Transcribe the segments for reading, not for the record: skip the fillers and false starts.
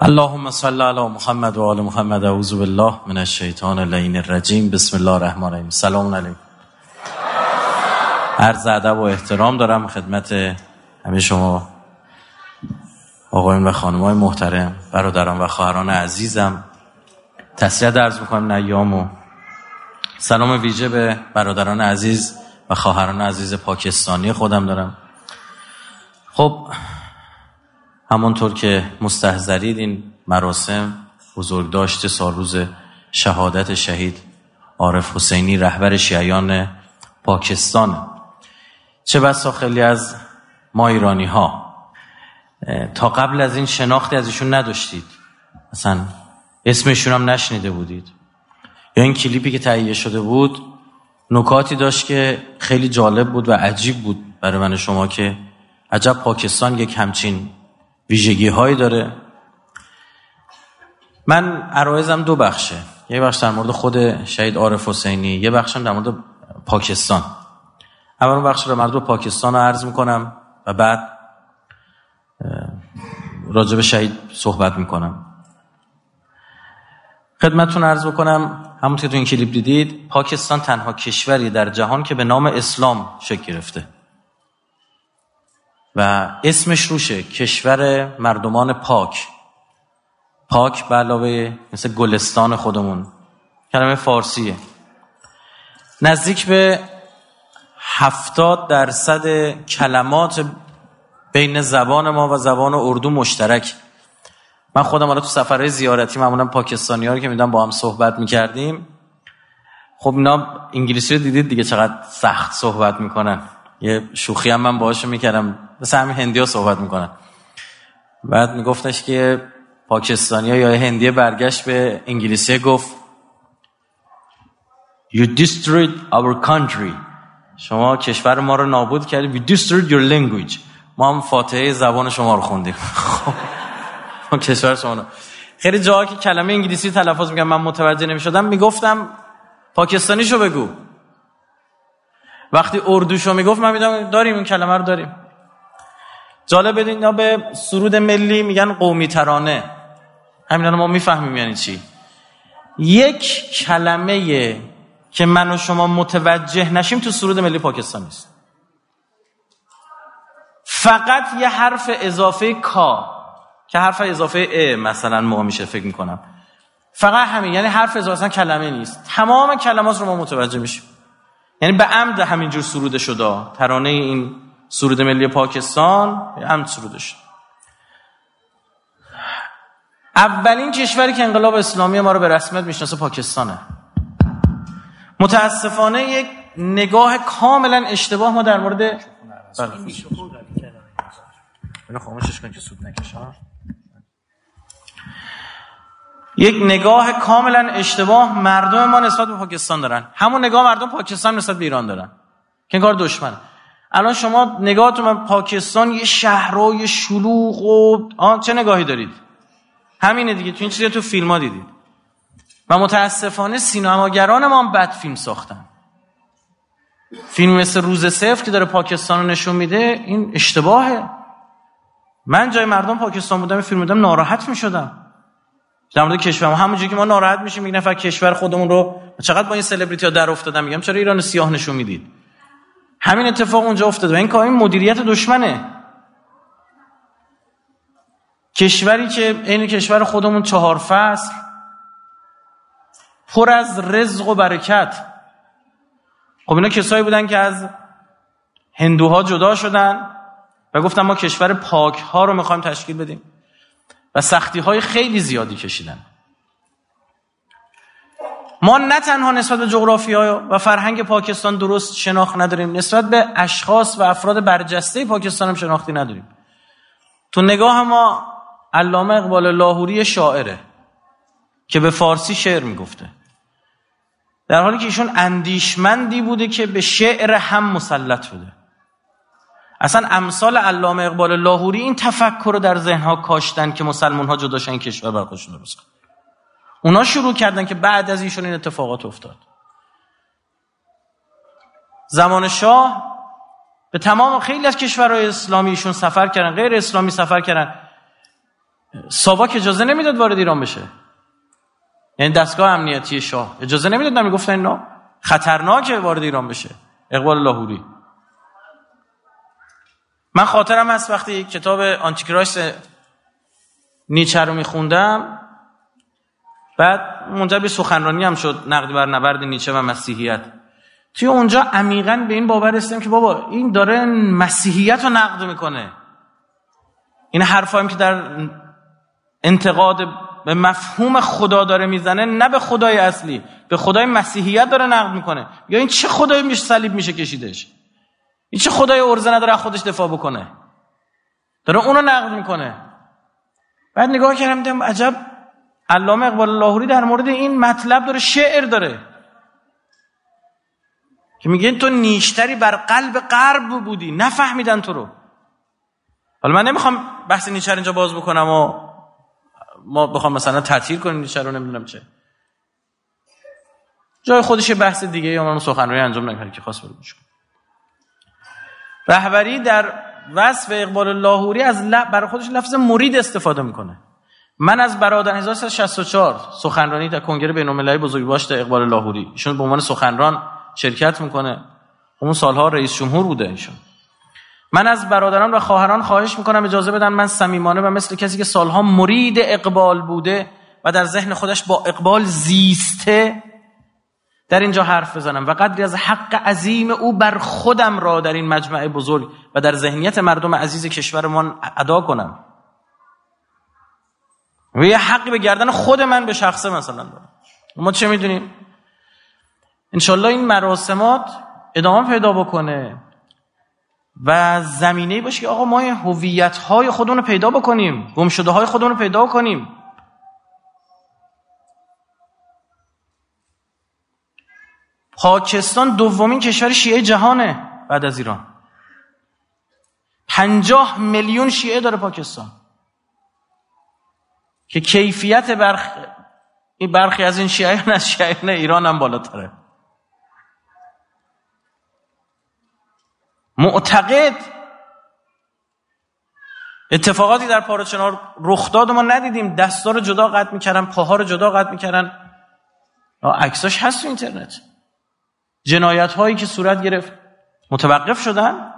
اللهم صل علی محمد و آل محمد. اعوذ بالله من الشیطان اللعین الرجیم. بسم الله الرحمن الرحیم. سلام علیکم. عرض ادب و احترام دارم خدمت همه شما آقایون و خانم‌های محترم، برادران و خواهران عزیزم. تسلیت عرض می‌کنم ایام و سلام ویژه به برادران عزیز و خواهران عزیز پاکستانی خودم دارم. خب همونطور که مستحضرید این مراسم بزرگداشت سالروز شهادت شهید عارف حسینی رهبر شیعیان پاکستان. چه بسا خیلی از ما ایرانی ها تا قبل از این شناختی از ایشون نداشتید، مثلا اسمشون هم نشنیده بودید، یا این کلیپی که تهیه شده بود نکاتی داشت که خیلی جالب بود و عجیب بود برای من شما که عجب پاکستان یک همچین ویژگی هایی داره. من عرایزم دو بخشه، یه بخش در مورد خود شهید عارف حسینی، یه بخشم در مورد پاکستان. اول بخش رو مربوط به پاکستان رو عرض میکنم و بعد راجع به شهید صحبت میکنم. خدمتتون عرض بکنم همونطور که تو این کلیپ دیدید، پاکستان تنها کشوری در جهان که به نام اسلام شکل گرفته و اسمش روشه، کشور مردمان پاک. پاک به علاوه مثل گلستان خودمون کلمه فارسیه. نزدیک به 70% کلمات بین زبان ما و زبان اردو مشترک. من خودم حالا تو سفرهای زیارتی معمولا پاکستانی‌ها رو که میدم با هم صحبت میکردیم، خب اینا انگلیسی رو دیدید دیگه چقدر سخت صحبت میکنن. یه شوخی هم من باهاش میکردم، مثل همین هندی‌ها صحبت میکنن. بعد میگفتش که پاکستانی‌ها یا هندی برگشت به انگلیسی گفت You destroyed our country. شما کشور ما رو نابود کردی. We destroyed your language. ما هم فاتحه زبان شما رو خوندیم. خب کشور شما رو. خیلی جاها که کلمه انگلیسی تلفظ میکنم من متوجه نمیشدم، میگفتم پاکستانیشو بگو. وقتی اردوشو میگفت من میدونم داریم این کلمه رو داریم. جالب بدین اینا به سرود ملی میگن قومی ترانه. همین الان ما میفهمیم یعنی چی. یک کلمه که من و شما متوجه نشیم تو سرود ملی پاکستان نیست. فقط یه حرف اضافه کا که حرف اضافه ا مثلا ما میشه فکر میکنم. فقط همین، یعنی حرف اضافه اصلا کلمه نیست. تمام کلمات رو ما متوجه میشیم. یعنی به عمد همینجور سروده شده. ترانه این سرود ملی پاکستان به عمد سروده شد. اولین کشوری که انقلاب اسلامی ما رو به رسمیت میشناسه پاکستانه. متاسفانه یک نگاه کاملا اشتباه ما در مورد خاموشش کن که سود نکشه. یک نگاه کاملا اشتباه مردم ما نسبت به پاکستان دارن. همون نگاه مردم پاکستان نسبت به ایران دارن که این کار دشمنه. الان شما نگاهتون به پاکستان یه شهرهای شلوغ و چه نگاهی دارید؟ همینه دیگه. تو این چیزا تو فیلم‌ها دیدید. و متاسفانه سینماگران ما هم بد فیلم ساختن. فیلم مثل روز صفر که داره پاکستان رو نشون میده، این اشتباهه. من جای مردم پاکستان بودم این فیلم دیدم ناراحت میشدم. در مورد کشورم همونجوری که ما ناراحت میشیم یک نفر کشور خودمون رو چقدر با این سلبریتی ها در افتادن، میگم چرا ایران سیاه نشون میدید؟ همین اتفاق اونجا افتاده و این کار این مدیریت دشمنه. کشوری که این کشور خودمون 4 فصل پر از رزق و برکت. خب اینا کسایی بودن که از هندوها جدا شدن و گفتن ما کشور پاک ها رو میخوایم تشکیل بدیم و سختی های خیلی زیادی کشیدن. ما نه تنها نسبت به جغرافیا و فرهنگ پاکستان درست شناخت نداریم، نسبت به اشخاص و افراد برجسته پاکستان هم شناختی نداریم. تو نگاه ما علامه اقبال لاهوری شاعره که به فارسی شعر میگفته، در حالی که ایشون اندیشمندی بوده که به شعر هم مسلط بوده. اصلا امثال علامه اقبال لاهوری این تفکر رو در ذهنها کاشتن که مسلمان ها جدا شدن کشور بر خودشون درست کنن. اونا شروع کردن که بعد از ایشون این اتفاقات افتاد. زمان شاه به تمام خیلی از کشورهای اسلامی ایشون سفر کردن، غیر اسلامی سفر کردن. ساواک اجازه نمیداد وارد ایران بشه، یعنی دستگاه امنیتی شاه اجازه نمیداد، نمیگفتن اینا خطرناکه وارد ایران بشه. اقبال لاهوری، من خاطرم هست وقتی کتاب آنتیکرایست نیچه رو میخوندم، بعد منجر به سخنرانی هم شد نقد بر نبرد نیچه و مسیحیت. توی اونجا عمیقاً به این باور رسیدم که بابا این داره مسیحیت رو نقد میکنه، این حرفایی که در انتقاد به مفهوم خدا داره میزنه، نه به خدای اصلی، به خدای مسیحیت داره نقد میکنه. یا این چه خدایی میشه صلیب میشه کشیدش؟ این چه خدای ارزه نداره خودش دفاع بکنه؟ داره اونو نقد میکنه. بعد نگاه کردم دیدم عجب، علامه اقبال لاهوری در مورد این مطلب داره شعر داره که میگه تو نیشتری بر قلب غرب بودی، نفهمیدن تو رو. حالا من نمیخوام بحث نیچه اینجا باز بکنم و ما بخوام مثلا تعطیل کنیم نیچه رو، نمیدونم چه جای خودش بحث دیگه، یا من سخنرانی انجام نکردم که خواست بگوش کنم. رهبری در وصف اقبال لاهوری از برای خودش لفظ مرید استفاده میکنه. من از برادر 1364 سخنرانی در کنگره بین‌المللی بزرگداشت اقبال لاهوری، ایشون به عنوان سخنران شرکت میکنه، اون سالها رئیس جمهور بوده ایشون. من از برادران و خواهران خواهش میکنم اجازه بدن من صمیمانه و مثل کسی که سالها مرید اقبال بوده و در ذهن خودش با اقبال زیسته در اینجا حرف بزنم و قدری از حق عظیم او بر خودم را در این مجمع بزرگ و در ذهنیت مردم عزیز کشورمان ادا کنم. و یه حقی به گردن خود من به شخصه مثلا دارم. ما چه میدونیم؟ انشالله این مراسمات ادامه پیدا بکنه و زمینه‌ای باشه که آقا ما هویت‌های خودمون رو پیدا بکنیم، گمشده‌های خودمون رو پیدا کنیم. پاکستان دومین کشور شیعه جهانه بعد از ایران. 50 میلیون شیعه داره پاکستان که کیفیت برخی از این شیعیان از شیعیان ایران هم بالاتره. معتقد اتفاقاتی در پارچنار رخ داد ما ندیدیم، دستا رو جدا قطع میکردن، پاها رو جدا قطع میکردن، عکساش هست تو اینترنت. جنایت هایی که صورت گرفت متوقف شدن.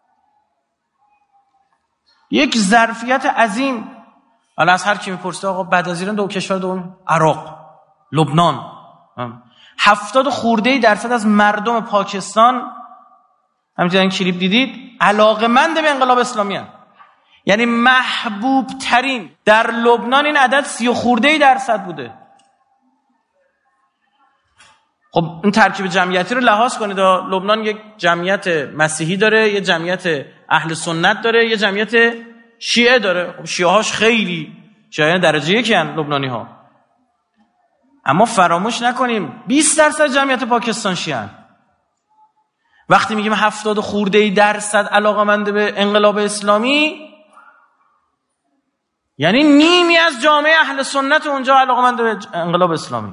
یک ظرفیت عظیم. الان از هر کی میپرسه آقا بعد از ایران دو کشور دوم عراق، لبنان، 70 خورده درصد از مردم پاکستان، همینطور این کلیپ دیدید، علاقه‌مند به انقلاب اسلامی هستند. یعنی محبوب ترین در لبنان این عدد 30 خورده درصد بوده. خب این ترکیب جمعیتی رو لحاظ کنید. لبنان یک جمعیت مسیحی داره، یه جمعیت اهل سنت داره، یه جمعیت شیعه داره. خب شیعه هاش خیلی شیعه درجه یکی هستند لبنانی ها، اما فراموش نکنیم 20% جمعیت پاکستان شیعه هستند. وقتی میگیم 70 خورده درصد علاقه‌مند به انقلاب اسلامی، یعنی نیمی از جامعه اهل سنت اونجا علاقه‌مند به انقلاب اسلامی.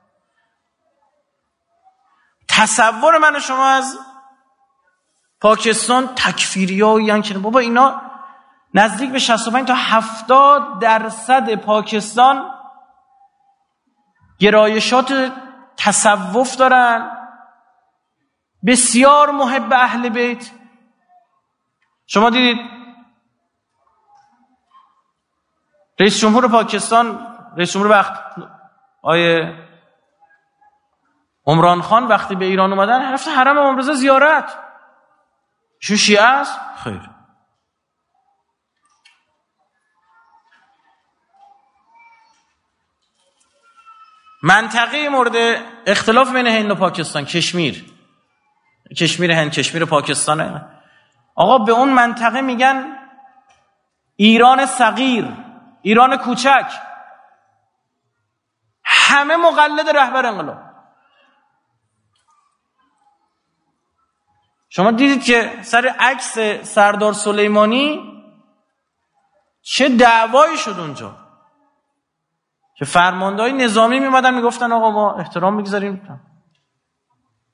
تصور من و شما از پاکستان تکفیریایی ان که بابا اینا نزدیک به 65 تا 70% پاکستان گرایشات تصوف دارن، بسیار محب اهل بیت. شما دیدید رئیس جمهور پاکستان، رئیس جمهور وقت آیه عمران خان وقتی به ایران اومدن رفت حرم امام رضا زیارت. شو شیعه است؟ خیر. منطقه مورد اختلاف بین هند و پاکستان، کشمیر هند، کشمیر پاکستانه. آقا به اون منطقه میگن ایران صغیر، ایران کوچک. همه مقلد رهبر انقلاب. شما دیدید که سر عکس سردار سلیمانی چه دعوایی شد اونجا که فرماندهای نظامی میمدن میگفتن آقا ما احترام میگذاریم.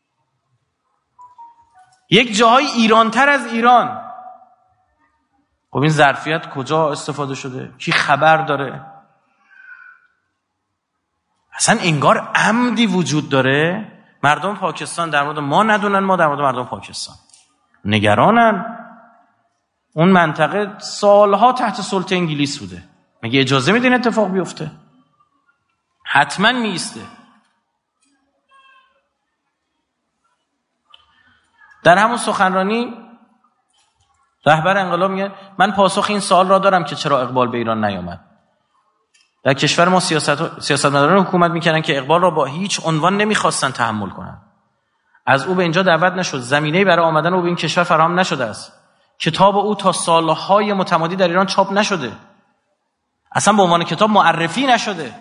یک جاهای ایرانتر از ایران خب این ظرفیت کجا استفاده شده؟ کی خبر داره؟ اصلا انگار عمدی وجود داره مردم پاکستان در مورد ما ندونن، ما در مورد مردم پاکستان نگرانن. اون منطقه سالها تحت سلطه انگلیس بوده، مگه اجازه میدین اتفاق بیفته؟ حتما میسته. در همون سخنرانی رهبر انقلاب میگه من پاسخ این سوال را دارم که چرا اقبال به ایران نیامد. در کشور ما سیاستمداران حکومت میکردن که اقبال را با هیچ عنوان نمیخواستن تحمل کنن. از او به اینجا دعوت نشد، زمینه‌ای برای آمدن او به این کشور فراهم نشده است. کتاب او تا سالهای متمادی در ایران چاپ نشده، اصلا به عنوان کتاب معرفی نشده.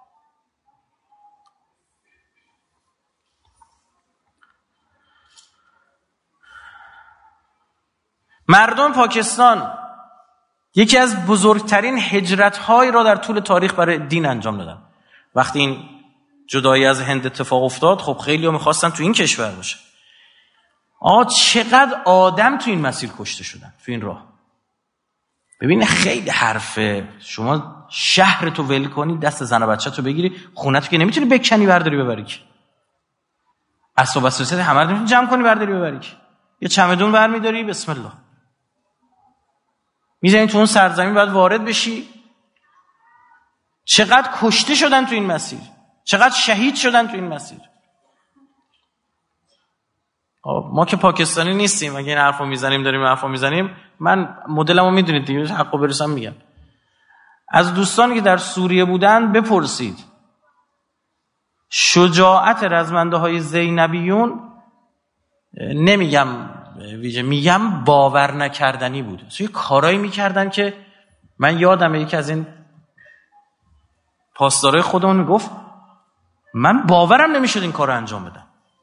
مردم پاکستان یکی از بزرگترین هجرت‌هایی را در طول تاریخ برای دین انجام دادن. وقتی این جدایی از هند اتفاق افتاد، خب خیلی‌ها می‌خواستن تو این کشور باشه. چقدر آدم تو این مسیر کشته شدن، تو این راه. ببین خیلی حرفه. شما شهر تو ول کنی، دست زن و بچه تو بگیری، خونه تو که نمیتونی بکنی برداری ببری که. اسباب اساسیت همه رو نمیتونی جمع کنی برداری ببری که. یه چمدون برمی‌داری، بسم الله میزنی تو اون سرزمین، باید وارد بشی. چقدر کشته شدن تو این مسیر، چقدر شهید شدن تو این مسیر. ما که پاکستانی نیستیم، اگه این حرفو میزنیم داریم حرفو میزنیم، من مدلمو میدونید دیگه، حقو برسم میگم. از دوستانی که در سوریه بودن بپرسید، شجاعت رزمنده های زینبیون نمیگم ویژه، میگم باور نکردنی بود. یه کارایی میکردن که من یادمه یکی از این پاسدارای خودمون میگفت من باورم نمیشد این کارو انجام بدم.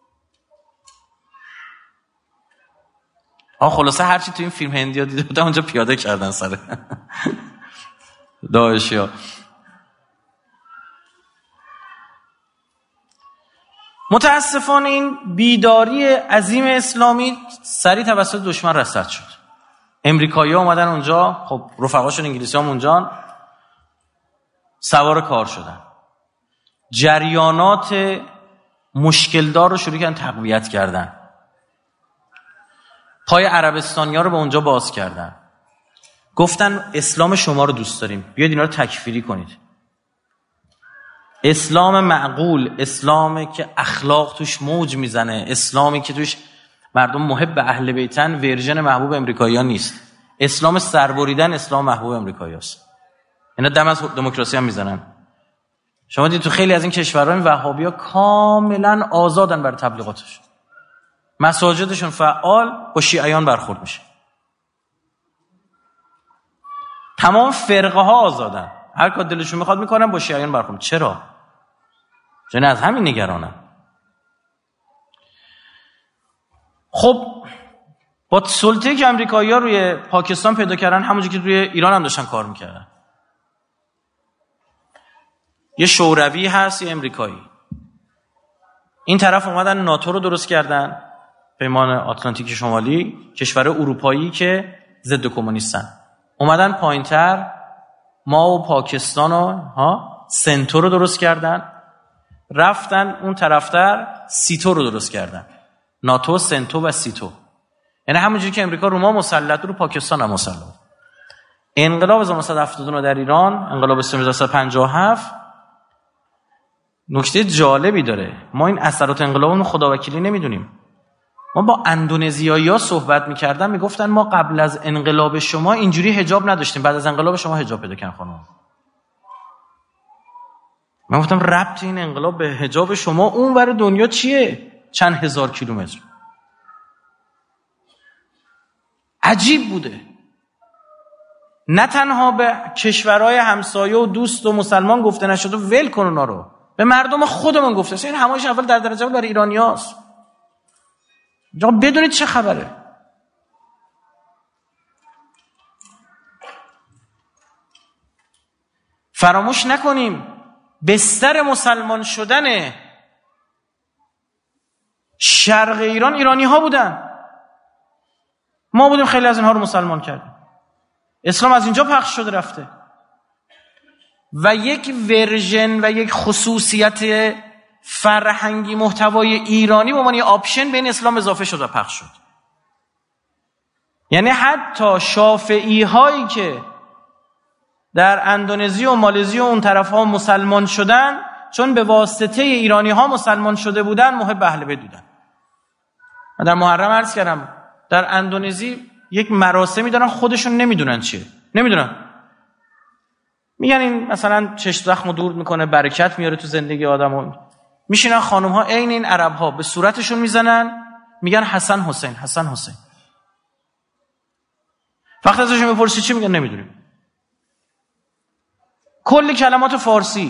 خلاصه هرچی تو این فیلم هندی ها دیده بودم اونجا پیاده کردن سر داعشی ها. متاسفانه این بیداری عظیم اسلامی سریع توسط دشمن رصد شد. امریکایی ها اومدن اونجا، خب رفقاشون انگلیسی هم اونجا سوار کار شدن. جریانات مشکلدار رو شروع کردن تقویت کردن. پای عربستانی ها رو به اونجا باز کردن. گفتن اسلام شما رو دوست داریم، بیاید اینا رو تکفیری کنید. اسلام معقول، اسلامی که اخلاق توش موج میزنه، اسلامی که توش مردم محب اهل بیتن، ورژن محبوب امریکایی‌ها نیست. اسلام سربریدن، اسلام محبوب امریکایی‌هاست. اینا دم از دموکراسی هم میزنن. شما دیدید تو خیلی از این کشورها این وهابی‌ها کاملا آزادن برای تبلیغاتش. مساجدشون فعال، با شیعیان برخورد میشه. تمام فرقه ها آزادن، هر کار دلشون میخواد میکنن، با شیعیان برخورد. چرا؟ چون از همین نگرانن. خب با سلطه‌ای که امریکایی‌ها روی پاکستان پیدا کردن، همونجوری که روی ایران هم داشتن کار میکردن. یه شوروی هست، یه امریکایی. این طرف اومدن ناتو رو درست کردن، پیمان آتلانتیک شمالی، کشور اروپایی که ضد کمونیستن. اومدن پایینتر، ما و پاکستان و سنتو رو درست کردن. رفتن اون طرفتر سیتو رو درست کردن. ناتو، سنتو و سیتو. یعنی همونجوری که امریکا رو ما مسلط، رو پاکستان هم مسلط. انقلاب 1979 در ایران، انقلاب 1957 نکته جالبی داره. ما این اثرات انقلابمون خداوکیلی نمیدونیم. ما با اندونزیایی‌ها صحبت می‌کردن، میگفتن ما قبل از انقلاب شما اینجوری حجاب نداشتیم، بعد از انقلاب شما حجاب پیدا کردن خانم. من گفتم ربط این انقلاب به حجاب شما اون ور دنیا چیه؟ چند هزار کیلومتر. عجیب بوده. نه تنها به کشورهای همسایه و دوست و مسلمان گفته نشده ول کن اونا رو، به مردم خودمون گفته. این همایش اول در درجه اول برای ایرانیاست. جا بدونید چه خبره. فراموش نکنیم بستر مسلمان شدن شرق ایران ایرانی ها بودن. ما بودیم خیلی از اینها رو مسلمان کردیم. اسلام از اینجا پخش شده رفته و یک ورژن و یک خصوصیت فرهنگی محتوای ایرانی به عنوان یه آپشن به این اسلام اضافه شد و پخش شد. یعنی حتی شافعی هایی که در اندونزی و مالزی و اون طرف ها مسلمان شدن، چون به واسطه ایرانی ها مسلمان شده بودن، محب اهل بیت بودن. من در محرم عرض کردم در اندونزی یک مراسمی دارن خودشون نمیدونن چیه، نمیدونن، میگن این مثلا چشم زخمو دور میکنه، برکت میاره تو زندگی آدمو. میشینن خانم ها عین این عرب ها به صورتشون میزنن، میگن حسن حسین حسن حسین. وقتی ازشون میپرسی چی میگن نمیدونیم. کلی کلمات فارسی.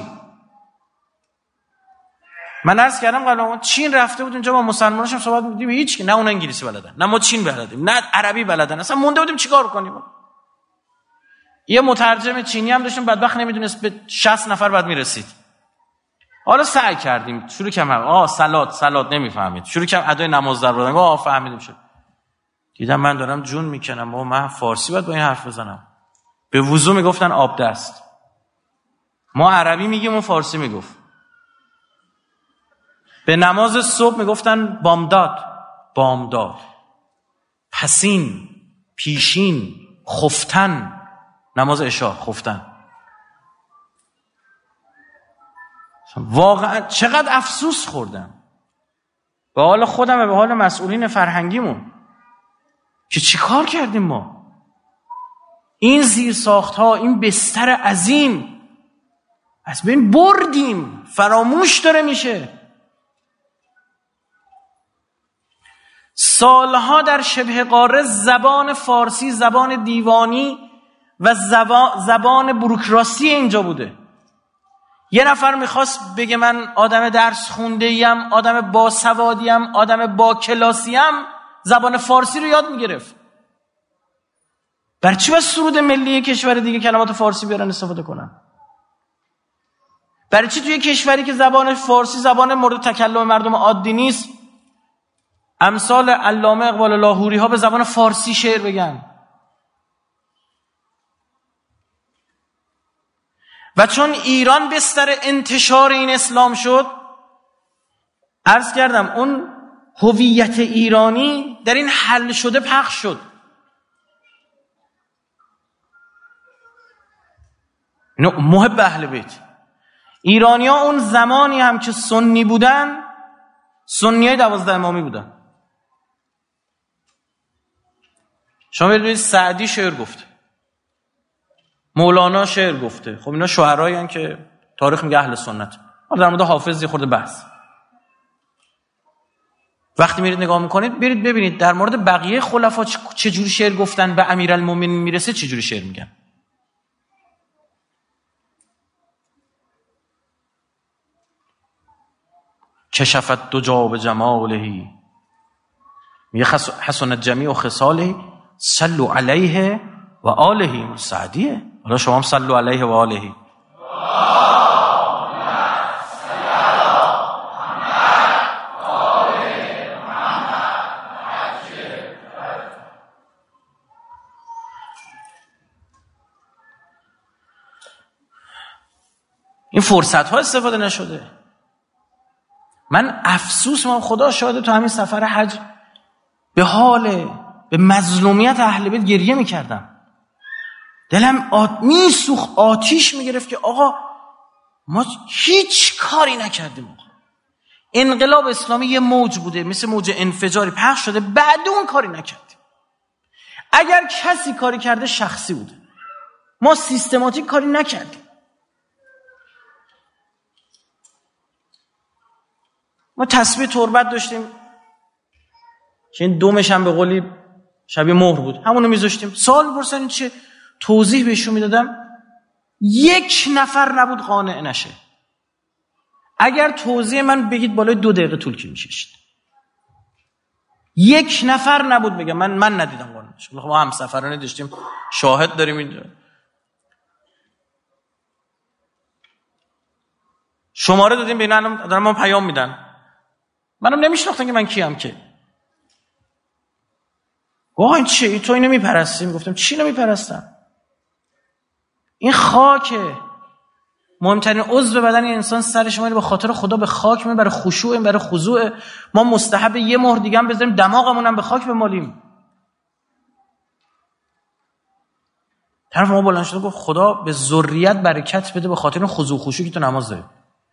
من عرض کردم قبلا چین رفته بود اونجا با مسلماناشم صحبت می‌کردیم، هیچ که نه اون انگلیسی بلدن، نه ما چین بلدیم، نه عربی بلدن، اصلا مونده بودیم چیکار کنیم. یه مترجم چینی هم داشتیم، بدبخت نمیدونست به 60 نفر بعد میرسید. حالا سعی کردیم، شروع کردم صلات نمیفهمید، شروع کردم ادای نماز در بردن، فهمیدیم شد. دیدم من دارم جون میکنم، من فارسی باید با این حرف بزنم. به وضو میگفتن آب دست، ما عربی میگیم اون فارسی میگفت. به نماز صبح میگفتن بامداد، پسین، پیشین، خفتن. نماز عشاء خفتن. واقعا چقدر افسوس خوردم به حال خودم و به حال مسئولین فرهنگیمون که چی کار کردیم ما. این زیرساخت‌ها، این بستر عظیم از بین بردیم، فراموش داره میشه. سالها در شبه قاره زبان فارسی زبان دیوانی و زبان بوروکراسی اینجا بوده. یه نفر میخواست بگه من آدم درس خونده‌ایم، آدم باسوادیم، آدم با کلاسیم، زبان فارسی رو یاد میگرفت. برای چی بس سرود ملی کشور دیگه کلمات فارسی بیارن استفاده کنن؟ برای چی توی کشوری که زبان فارسی زبان مورد تکلم مردم عادی نیست، امثال علامه اقبال لاهوری ها به زبان فارسی شعر بگن؟ و چون ایران بستر انتشار این اسلام شد، عرض کردم اون هویت ایرانی در این حل شده پخش شد. محب اهل بیت ایرانی ها اون زمانی هم که سنی بودن، سنی های 12 امامی بودن. شما بدونید سعدی شعر گفته، مولانا شعر گفته. خب اینا شاعرایی هستن که تاریخ میگه اهل سنت. حالا در مورد حافظ یه خورده بحث. وقتی میرید نگاه میکنید برید ببینید در مورد بقیه خلفا چه جوری شعر گفتن، به امیرالمومنین میرسه چه جوری شعر میگن. کشفت دجا به جمالهی، میگه حسنت جمیع خصاله صلوا علیه و آله. سعدیه. حالا شما هم صلوا علیه و آله. این فرصت ها استفاده نشده. من افسوس، من خدا شاهده تو همین سفر حج به مظلومیت اهل بیت گریه میکردم. دلم میسوخت، آتیش میگرفت که آقا ما هیچ کاری نکردیم. آقا انقلاب اسلامی یه موج بوده، مثل موج انفجاری پخش شده، بعد اون کاری نکردیم. اگر کسی کاری کرده شخصی بوده، ما سیستماتیک کاری نکردیم. ما تسبیح تربت داشتیم که این دومش هم به قولی شبیه مهر بود، همونو میذاشتیم. سوال می‌پرسن این چه؟ توضیح بهشون میدادم، یک نفر نبود قانع نشه. اگر توضیح من بگید بالای 2 دقیقه طول می‌کشید. یک نفر نبود بگه من ندیدم قانع نشه. ما هم سفرانه داشتیم، شاهد داریم اینجا. شماره دادیم به اینا، دارن ما پیام میدن. منم نمیشناختن که من کیم که. آقا این چیه؟ تو اینو میپرستی؟ گفتم چی نمیپرستم؟ این خاکه. مهمترین عضو بدن انسان سر شما به خاطر خدا به خاک برای خشوع، برای خضوع. ما مستحب یه مهر دیگه هم بذاریم دماغمون هم به خاک بمالیم. طرف ما بلند شده گفت خدا به ذریت برکت بده به خاطر خضوع خشوعی که تو نماز داری.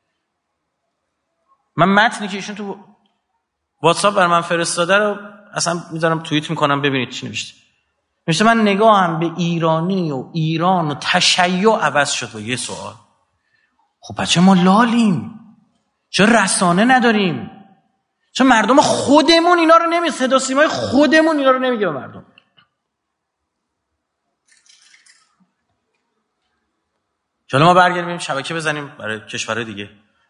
من متنی که ایشون تو واتساپ بر من فرستاده رو اصلا میذارم توییت میکنم ببینید چی نوشته. نوشته من نگاهم به ایرانی و ایران و تشیع عوض شد با یه سوال. خب بچه ما لالیم، چرا رسانه نداریم؟ چرا مردم خودمون اینا رو نمی صدا سیمای خودمون اینا رو نمیگه به مردم؟ چرا ما برگردیم شبکه بزنیم برای کشورهای دیگه؟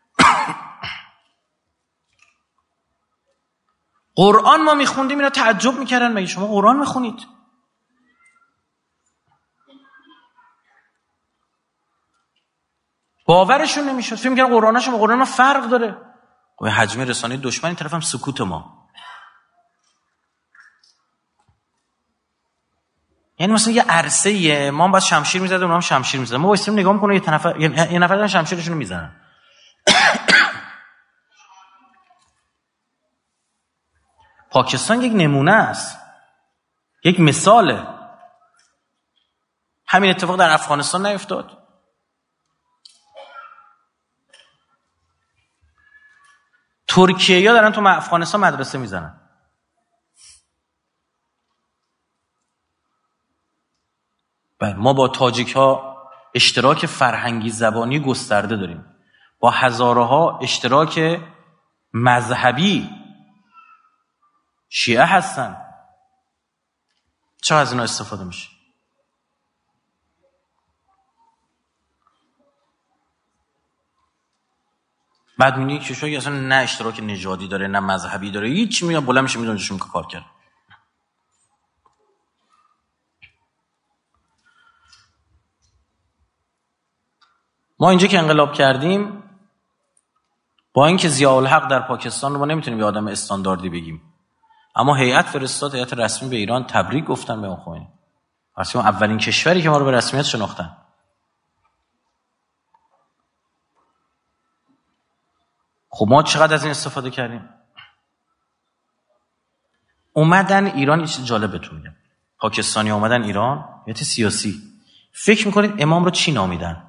قرآن ما میخوندیم اینا تعجب میکردن مگه شما قرآن میخونید؟ باورشون نمیشد، فکر می‌کردن قرآنشون با قرآن ما فرق داره. خب حجم رسانه دشمن، این طرف هم سکوت ما. یعنی مثلا یه عرصه‌ایه ما باید شمشیر می‌زدیم، اونها هم شمشیر می‌زدن، ما وایسیم نگاه می‌کنیم یه نفر دارن شمشیرشون رو میزنن. پاکستان یک نمونه است، یک مثاله. همین اتفاق در افغانستان نیفتاد؟ ترکیه‌ها دارن تو افغانستان مدرسه میزنن. ما با تاجیک‌ها اشتراک فرهنگی زبانی گسترده داریم، با هزارها اشتراک مذهبی. شیعه هستن، چرا از اینا استفاده میشه؟ بعد میگه کشوری اصلا نه اشتراک نژادی داره نه مذهبی داره، هیچ میاد بلند میشه میدونه چشون که کار کرد. ما اینجا که انقلاب کردیم، با اینکه ضیاءالحق در پاکستان رو ما نمیتونیم یه آدم استانداردی بگیم، اما هیئت فرستاد، هیئت رسمی به ایران تبریک گفتن به امام خمینی. اصلا اولین کشوری که ما رو به رسمیت شناختن. خب ما چقدر از این استفاده کردیم؟ اومدن ایران، یه چیز جالب بهتون میگم. پاکستانی اومدن ایران، هیئت سیاسی. فکر میکنید امام رو چی نامیدن؟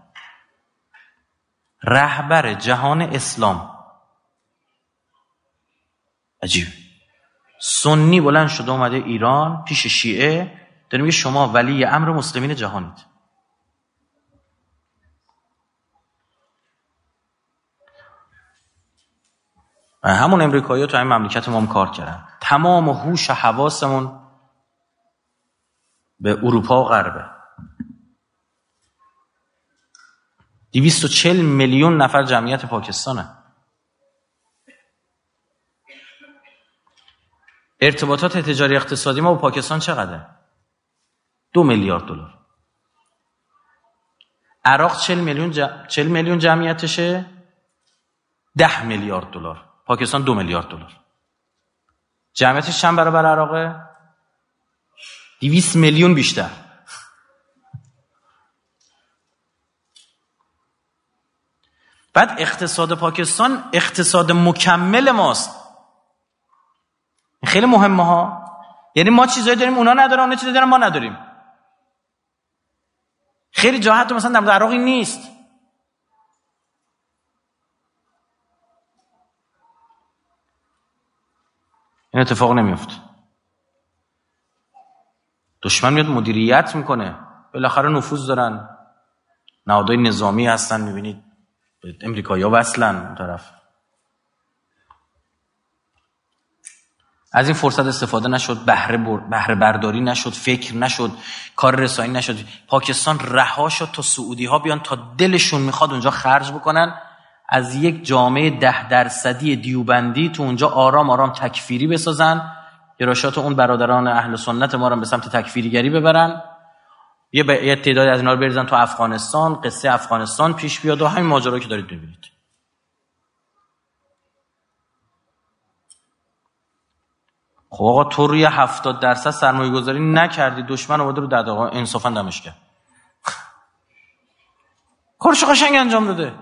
رهبر جهان اسلام. عجیب. سنی بلند شده اومده ایران پیش شیعه، داره میگه شما ولی امر مسلمین جهانید. همون امریکایی‌ها تو این مملکت ما هم کار کردن. تمام هوش و حواسمون به اروپا و غربه. 240 میلیون نفر جمعیت پاکستانه. ارتباطات تجاری اقتصادی ما با پاکستان چقدره؟ 2 میلیارد دلار. عراق 40 میلیون جمعیتشه، 10 میلیارد دلار. پاکستان 2 میلیارد دلار. جمعیتش چند برابر عراقه؟ 200 میلیون بیشتر. بعد اقتصاد پاکستان اقتصاد مکمل ماست. خیلی مهمه ها. یعنی ما چیزایی داریم اونا ندارن، اونا چیزایی دارن ما نداریم. خیلی جا حتی مثلا در عراقی نیست. این اتفاق نمیفته. دشمن میاد مدیریت میکنه، بالاخره نفوذ دارن، نهادهای نظامی هستن، میبینید امریکایی‌ها وصلن اون طرف. از این فرصت استفاده نشد، بهره برداری نشد، فکر نشد، کار رسانی نشد. پاکستان رها شد تا سعودی‌ها بیان تا دلشون میخواد اونجا خرج بکنن، از یک جامعه 10% دیوبندی تو اونجا آرام آرام تکفیری بسازن، گرایشات اون برادران اهل سنت ما رو به سمت تکفیریگری ببرن، یه تعدادی از اینا رو بریزن تو افغانستان، قصه افغانستان پیش بیاد و همین ماجرایی که دارید می‌بینید. خب آقا تو روی 70% سرمایه‌گذاری نکردی، دشمن اومده رو دد، آقا انصافا دمش کرد. کارشو قشنگ انجام داده.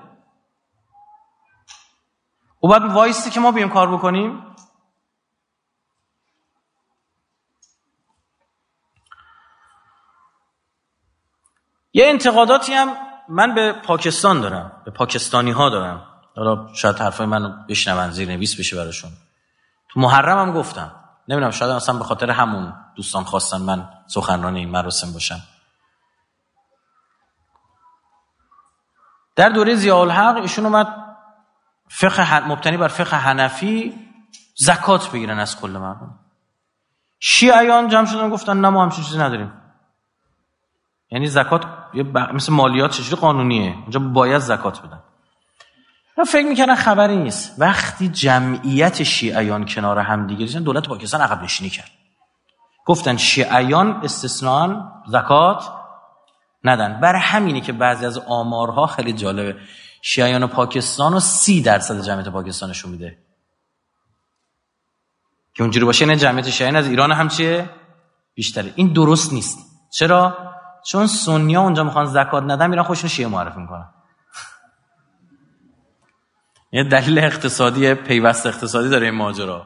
و بعد وایستی که ما بیایم کار بکنیم؟ یه انتقاداتی هم من به پاکستان دارم، به پاکستانی ها دارم. حالا شاید حرفای منو بشنون، زیرنویس بشه براشون. تو محرم هم گفتم، نمیدونم شاید اصلا به خاطر همون دوستان خواستن من سخنران این مراسم باشم. در دوره ضیاءالحق ایشون اومد مبتنی بر فقه حنفی زکات بگیرن از کل مردم. شیعیان جمع شدن گفتن نه ما همچین چیزی نداریم. یعنی زکات مثل مالیات چجوری قانونیه، اونجا باید زکات بدن. من فکر میکردن خبری نیست. وقتی جمعیت شیعیان کنار هم دیگه دیدن، دولت پاکستان عقب نشینی کرد. گفتن شیعیان استثناء زکات ندن. برای همینه که بعضی از آمارها خیلی جالبه، شیعیان پاکستان رو 30% جمعیت پاکستانشون میده. که اونجوری باشه نه جمعیت شیعیان از ایران هم چیه؟ بیشتره. این درست نیست. چرا؟ چون سنی‌ها اونجا میخوان زکات ندن، میرن خودشون شیعه معرفی میکنن. یه دلیل اقتصادی، پیوست اقتصادی داره این ماجرا.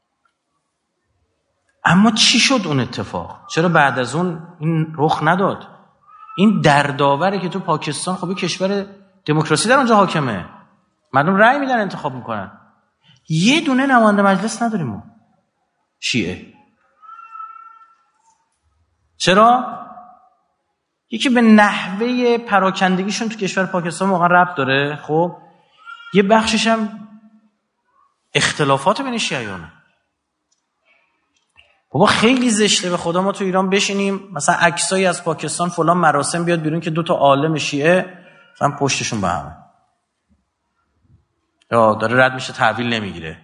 اما چی شد اون اتفاق؟ چرا بعد از اون این رخ نداد؟ این دردآوره که تو پاکستان خب کشور دموکراسی در اونجا حاکمه، مردم رأی میدن، انتخاب میکنن. یه دونه نماینده مجلس نداریم ما شیعه. چرا؟ یکی به نحوه پراکندگیشون تو کشور پاکستان واقعا ربط داره. خب یه بخشش هم اختلافات بین شیعیانه. بابا خیلی زشته به خدا ما تو ایران بشینیم مثلا عکسایی از پاکستان فلان مراسم بیاد بیرون که 2 عالم شیعه مثلا پشتشون به همه، یا داره رد میشه تحویل نمیگیره.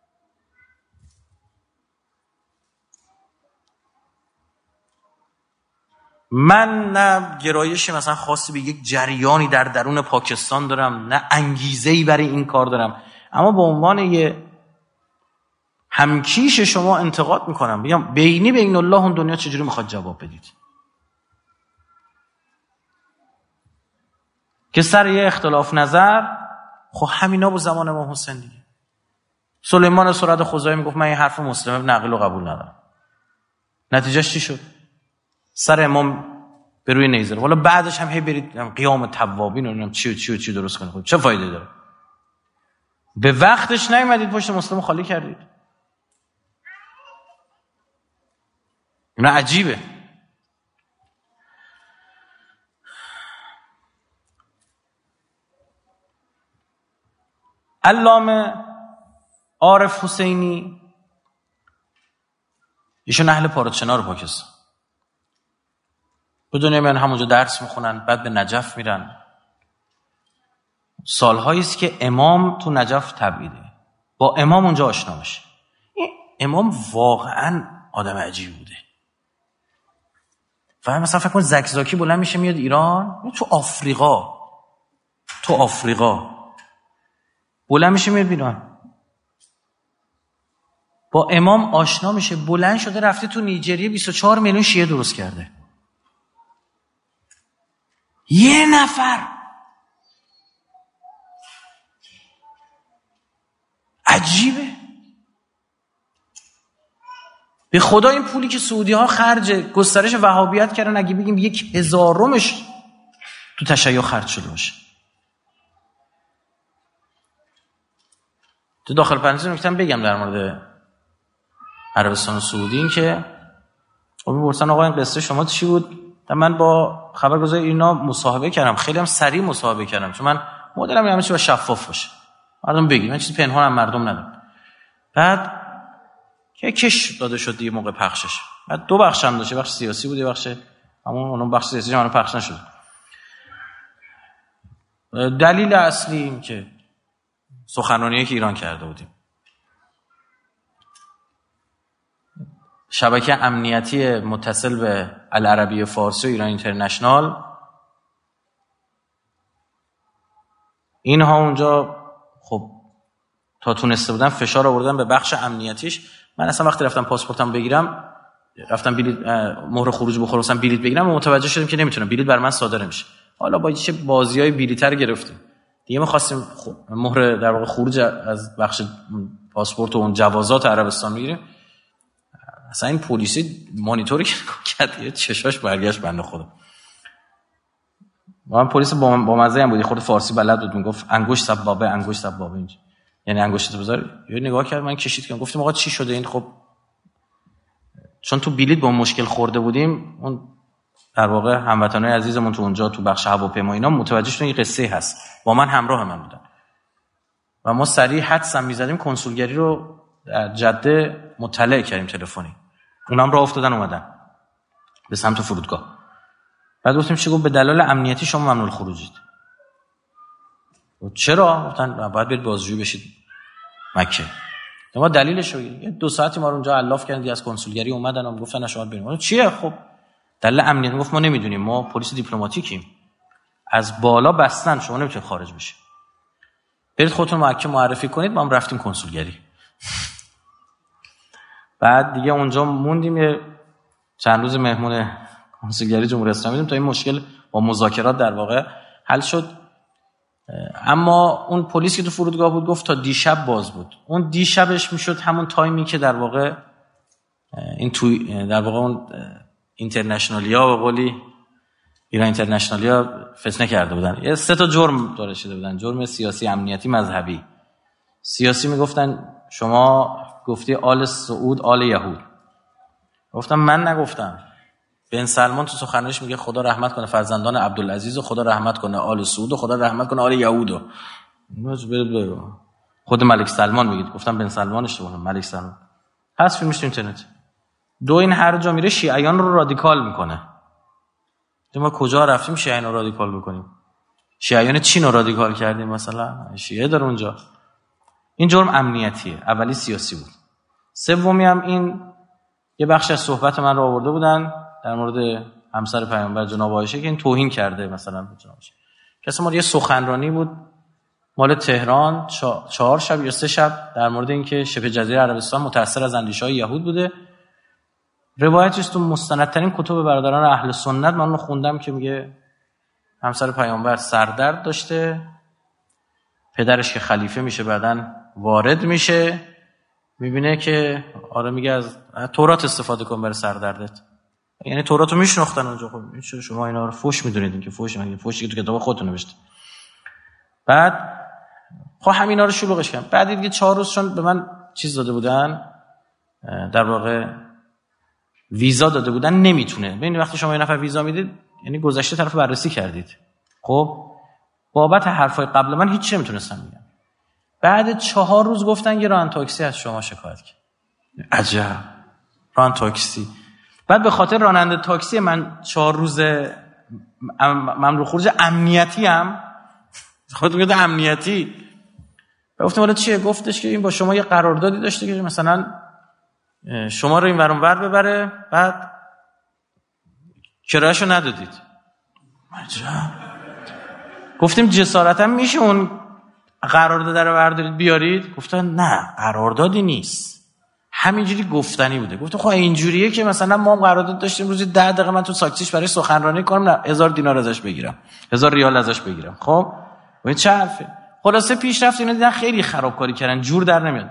من نه گرایش مثلا خاصی به یک جریانی در درون پاکستان دارم، نه انگیزه‌ای برای این کار دارم، اما به عنوان یه همکیش شما انتقاد میکنم، بگم بینی بین الله اون دنیا چجوری میخواد جواب بدید که سر یه اختلاف نظر. خب همینا بود زمان امام حسین دیگه. سلیمان سرد خزاعی میگفت من این حرف مسلم ابن عقیل رو قبول ندارم. نتیجهش چی شد؟ سر امام به روی نیزه. والا بعدش هم هی برید قیام توابین و نمیدونم چی درست کنید. خب چه فایده داره؟ به وقتش نیومدید پشت مسلم خالی کردید. اینا عجیبه. علامه عارف حسینی ایشون اهل پارچنار پاکستان، به دنیا میان همونجا درس میخونن، بعد به نجف میرن. سالهایی است که امام تو نجف تبعیده، با امام اونجا آشنا میشه. این امام واقعا آدم عجیبی بوده. و مثلا فکر کن زکزاکی بلند میشه میاد ایران، تو آفریقا بلند میشه میاد ایران، با امام آشنا میشه، بلند شده رفته تو نیجریه 24 میلیون شیعه درست کرده. یه نفر. عجیبه. به خدا این پولی که سعودی ها خرج گسترش وهابیت کردن، اگه بگیم 1/1000 تو تشیع خرج شده باشه. تو داخل پرانتز نکته بگم در مورد عربستان و سعودی، این که می‌پرسن آقا این قصه شما چی بود؟ من با خبرگزار اینا مصاحبه کردم، خیلی هم سریع مصاحبه کردم، چون من مدلم همه چی با شفاف باشه، مردم بگید، من چیزی پنهان هم مردم ندارم. بعد که کش داده شد دیگه موقع پخشش، بعد 2 بخش هم داشت، بخش سیاسی بود، بخش اون بخش سیاسی منو پخش نشد. دلیل اصلی این که سخنرانیه که ایران کرده بودیم، شبکه امنیتی متصل به العربی فارسی و ایران اینترنشنال، اینها اونجا خب تا تونسته بودن فشار آوردن به بخش امنیتیش. من اصلا وقتی رفتم پاسپورتم بگیرم، رفتم بلیط مهر خروج بخورم بلیط بگیرم، و متوجه شدم که نمیتونم، بلیط بر من صادر نمیشه. حالا با چه بازیای بیلیتر گرفتیم دیگه. می‌خواستیم مهر در واقع خروج از بخش پاسپورت و اون جوازات عربستان میگیریم. اصلا این پلیسی مانیتوری کرد چشاش برگشت بنده خدا. من پلیس با مزه هم بود، خود فارسی بلد بود، میگفت انگشت سبابه انگشت سبابه اینج، یعنی انگشتت بذار. یه نگاه کرد من کشید که گفتم آقا چی شده این؟ خب چون تو بلیط با مشکل خورده بودیم، اون در واقع هموطنای عزیزمون تو اونجا تو بخش هواپیما اینا متوجه شدن این قصه هست، با من همراه من بودن و ما سریع حدس هم می‌زدیم کنسولگری رو در جده مطلع کردیم تلفنی. اونام راه افتادن اومدن به سمت فرودگاه. بعد گفتیم چی؟ گفت به دلایل امنیتی شما ممنوع الخروجید. چرا؟ گفتن باید برید بازجویی بشید مکه. ما دلیلش رو یه 2 ساعتی ما رو اونجا الاف کردن، از کنسولگری اومدن و گفتن شما برید. چیه؟ خب دلیل امنیتی. گفت ما نمیدونیم، ما پلیس دیپلماتیکیم، از بالا بستن، شما نمیتونید خارج بشید، برید خودتون مکه معرفی کنید. ما هم رفتیم کنسولگری. بعد دیگه اونجا موندیم، یه چند روز مهمون کنسولگری جمهوری اسلامی بودیم تا این مشکل با مذاکرات در واقع حل شد. اما اون پلیس که تو فرودگاه بود گفت تا دیشب باز بود. اون دیشبش میشد همون تایمی که در واقع این توی در واقع اون اینترنشنالیا به قولی ایران اینترنشنالیا فتنه کرده بودن. یه 3 تا جرم داره شده بودن: جرم سیاسی، امنیتی، مذهبی. سیاسی میگفتن شما گفتی آل سعود آل یهود. گفتم من نگفتم. بن سلمان تو سخنرانیش میگه خدا رحمت کنه فرزندان عبدالعزیز و خدا رحمت کنه آل سعود و خدا رحمت کنه آل یهود. خود ملک سلمان میگه. گفتم بن سلمان اشتباهه، ملک سلمان. پس فیلمش تو اینترنت. 2 این هر جا میره شیعیان رو رادیکال میکنه. ما کجا رفتیم شیعیان رو رادیکال بکنیم؟ شیعیان چین رو رادیکال کردیم مثلا؟ شیعه داره اونجا. این جرم امنیتیه، اولی سیاسی بود. سومی هم این یه بخش از صحبت من رو آورده بودن در مورد همسر پیامبر جناب عایشه که این توهین کرده مثلا به جناب عایشه. کسی ما یه سخنرانی بود مال تهران 4 شب یا 3 شب در مورد اینکه شبه جزیره عربستان متأثر از اندیشه‌های یهود بوده. روایتش تو مستندترین کتب برادران اهل سنت من اون خوندم که میگه همسر پیامبر سردرد داشته، پدرش که خلیفه میشه بعدن وارد میشه، میبینه که آره میگه از تورات استفاده کن برای سردردت. یعنی تورات رو میشناختن اونجا. خب شما اینا رو فوش میدونید؟ این که فوشی که تو کتاب خودتون نوشته. بعد خب همینا رو شلوغش کردم. بعد دیگه 4 روز چون به من چیز داده بودن، در واقع ویزا داده بودن، نمیتونه. ببین وقتی شما یه نفر ویزا میدید یعنی گذشته طرف بررسی کردید. خب بابت حرفای قبل من هیچ نمیتونستم بگم. بعد 4 روز گفتن یه راننده تاکسی از شما شکایت کرد. عجب، راننده تاکسی. بعد به خاطر راننده تاکسی من 4 روز ممنوع خروج امنیتی هم خودت میگه امنیتی. گفتم حالا چیه؟ گفتش که این با شما یه قراردادی داشته که مثلا شما رو این ور اون ور ببره، بعد کرایه‌شو ندادید. عجب. گفتیم جسارتا میشه اون قرارداد رو بردارید بیارید؟ گفتن نه قراردادی نیست، همینجوری گفتنی بوده. گفتم خب اینجوریه که مثلا ما قرارداد داشتیم روزی 10 دقیقه من تو ساکسیش برای سخنرانی کنم، نه 1000 دینار ازش بگیرم، 1000 ریال ازش بگیرم. خب این چه حرفه؟ خلاصه پیش رفت. اینا دیدن خیلی خرابکاری کردن، جور در نمیاد.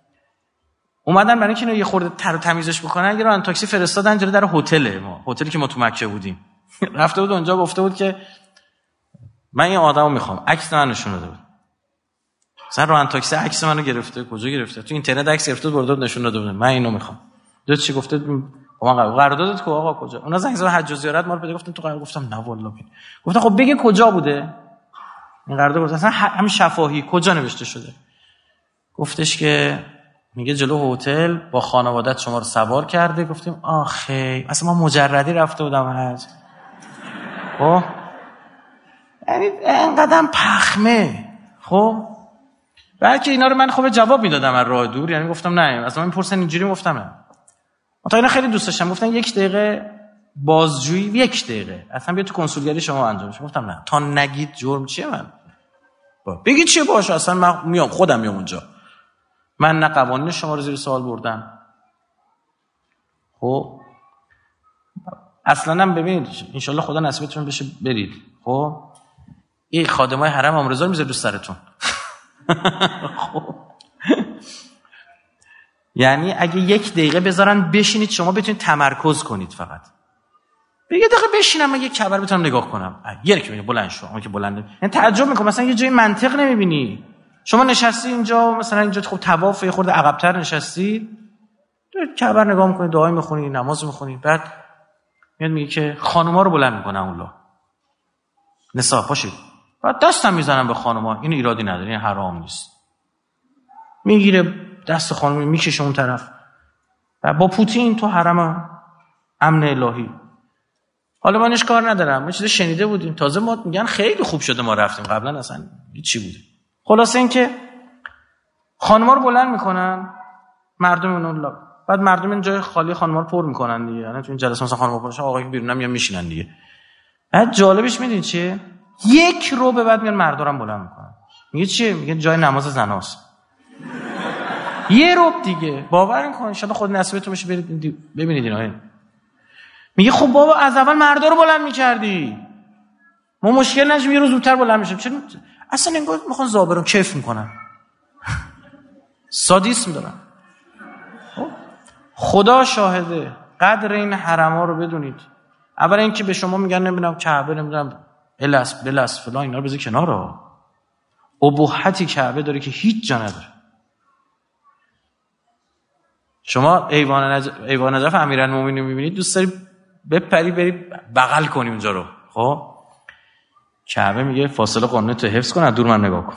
اومدن برای اینکه یه خورده تر و تمیزش بکنن یه راننده تاکسی فرستادن جلوی در هتل ما، هتلی که ما تو مکه بودیم. رفته بود اونجا گفته بود که من این آدمو میخوام، عکس من نشون بده بود. مثلا راننده تاکسی عکس منو گرفته. کجا گرفته؟ تو اینترنت عکس گرفته برده نشون داده بود. من اینو میخوام. دو چی گفته؟ من قراردادت کو آقا کجا؟ اونا زنگ زدن حج و زیارت ما رو بده. گفتم تو قرارداد؟ گفتم نه والله. گفتم خب بگه کجا بوده این قرارداد؟ گفت اصلا همین شفاهی کجا نوشته شده؟ گفتش که میگه جلو هتل با خانوادت شما رو سوار کرده. گفتیم آخه اصلا ما مجردی رفته بودم حج. خب یعنی اینقدر پخمه. خب بلکه اینا رو من خب جواب میدادم از راه دور، یعنی گفتم نه اصلا من میپرسن اینجوری، گفتم نه. تا اینا خیلی دوست داشتم. گفتن 1 دقیقه بازجویی، 1 دقیقه اصلا بیا تو کنسولگری شما انجام بشه. گفتم نه تا نگید جرم چیه من بگید چیه باشه، اصلا من میام خودم میام اونجا. من نه قوانین شما رو زیر سوال بردم. خب اصلا هم ببینید انشالله خدا نصیبتون بشه برید. خب این خادمای حرم آمرزا رو میذاره دوست سرتون. خب یعنی اگه یک دقیقه بذارن بشینید شما بتونید تمرکز کنید، فقط یه دقیقه بشینم من یک کعبه رو بتونم نگاه کنم. یه که میگه بلند شو، اما که بلند یعنی تعجب میکنم مثلا یه جای منطق نمیبینی. شما نشستی اینجا مثلا اینجا خب طواف یه خورده عقب‌تر نشستی، کعبه نگاه میکنی، دعای میخونی، نماز میخونی، بعد میاد میگه که خانوما رو بلند میکنن اولا نساء پاشید، بعد دستم میزنم به خانوما. این ایرادی نداره، این حرام نیست. میگیره دست خانم میکشه اون طرف و با پوتین تو حرم امن الهی. حالا من کار ندارم، ما چیز شنیده بودیم، تازه ما میگن خیلی خوب شده ما رفتیم، قبلا اصلا چی بوده. خلاصه این که خانوما رو بلند میکنن مردم اون، بعد مردم این جای خالی خانوما رو پر میکنن دیگه. یعنی تو این جلسه مثلا خانوما پرش آقای بیرونم میان میشینن دیگه. بعد جالبش میدونید چیه؟ یک رو به بعد میان مردا رو بلند میکنن. میگه چیه؟ میگه جای نماز زناست. یه رو دیگه باور کن ان شاءالله خود نصیبتون بشه برید ببینید اینا. میگه خب بابا از اول مردا رو بلند میکردی، ما مشکل نشه یه روز زودتر بلند میشیم. چرا اصلا انگار میخوان زابرون کیف میکنن، سادیسم دارن. خدا شاهده قدر این حرما رو بدونید. اول اینکه به شما میگن نمیدونم کعبه نمیدونم بلس فلان، اینا رو بذار کنار. ابهتی کعبه داره که هیچ جا نداره. شما ایوان نجف امیرالمومنین میبینید دوست داری بپری بری بغل کنی اونجا رو. خب کعبه میگه فاصله قانونی تو حفظ کن، از دور من نگاه کن.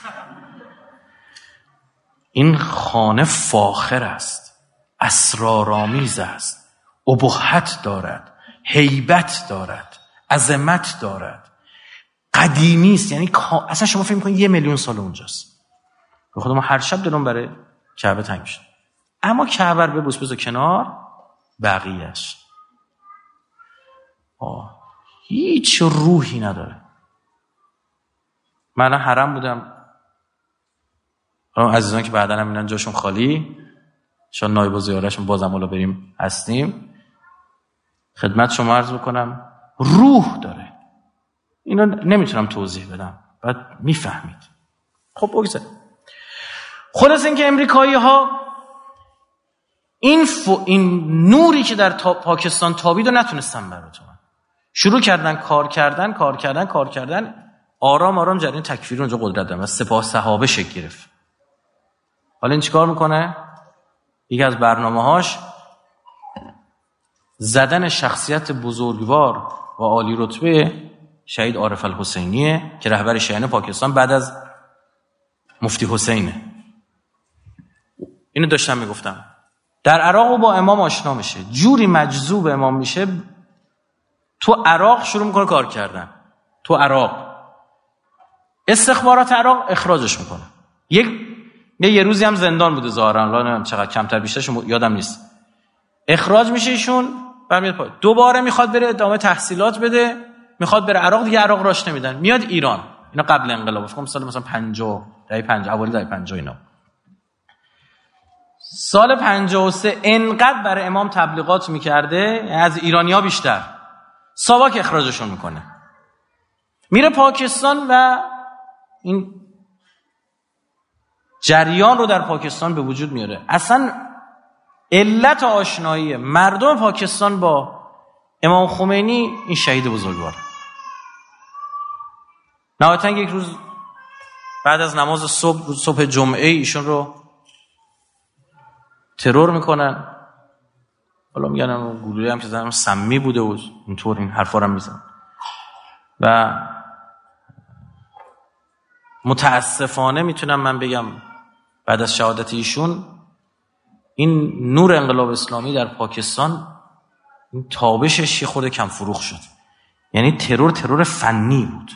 این خانه فاخر است، اسرارآمیز است، ابهت دارد، هیبت دارد، عظمت دارد، قدیمی است. یعنی اصلا شما فکر می‌کنید 1,000,000 سال اونجاست. به خدا ما هر شب دلم برای کعبه تنگ میشه. اما کعبه رو ببوس بذار کنار، بقیه‌اش هیچ روحی نداره. من حرم بودم، عزیزان که بعداً هم میرن جاشون خالی، شاید نایب و زیارهشون بازم حالا بریم هستیم، خدمت شما عرض بکنم روح داره. اینو نمیتونم توضیح بدم، بعد میفهمید. خب بگذار خلاص این که امریکایی ها این نوری که در پاکستان تابید رو نتونستن براتون. شروع کردن کار کردن، آرام جریان تکفیری اونجا قدرت دارن و سپاه صحابه شکل گرفت. حالا این چیکار میکنه؟ یکی از برنامه‌هاش زدن شخصیت بزرگوار و عالی رتبه شهید عارف الحسینیه که رهبر شیعیان پاکستان بعد از مفتی حسینه. اینو داشتم میگفتم. در عراق با امام آشنا میشه، جوری مجذوب امام میشه، تو عراق شروع میکنه کار کردن. تو عراق استخبارات عراق اخراجش میکنه. یه روزی هم زندان بوده ظاهرا، نمیدونم چقدر، کمتر بیشترش یادم نیست. اخراج میشه ایشون، برمیاد پای دوباره میخواد بره ادامه تحصیلات بده، میخواد بره عراق، دیگه عراق راش نمیدن، میاد ایران. اینا قبل انقلاب، فکر کنم سال مثلا 50 اوایل دهه 50 اینا. سال 53 انقدر برای امام تبلیغات میکرده از ایرانی‌ها بیشتر، ساواک اخراجشون میکنه، میره پاکستان و این جریان رو در پاکستان به وجود میاره. اصلا علت آشنایی مردم پاکستان با امام خمینی این شهید بزرگواره. نهایتاً یک روز بعد از نماز صبح جمعه ایشون رو ترور میکنن. حالا میگن گلوله هم که زدن سمی بوده و اینطور این حرفا رو میزنن و متاسفانه میتونم من بگم بعد از شهادت ایشون این نور انقلاب اسلامی در پاکستان این تابشش یه خورده کم فروخ شد. یعنی ترور فنی بود،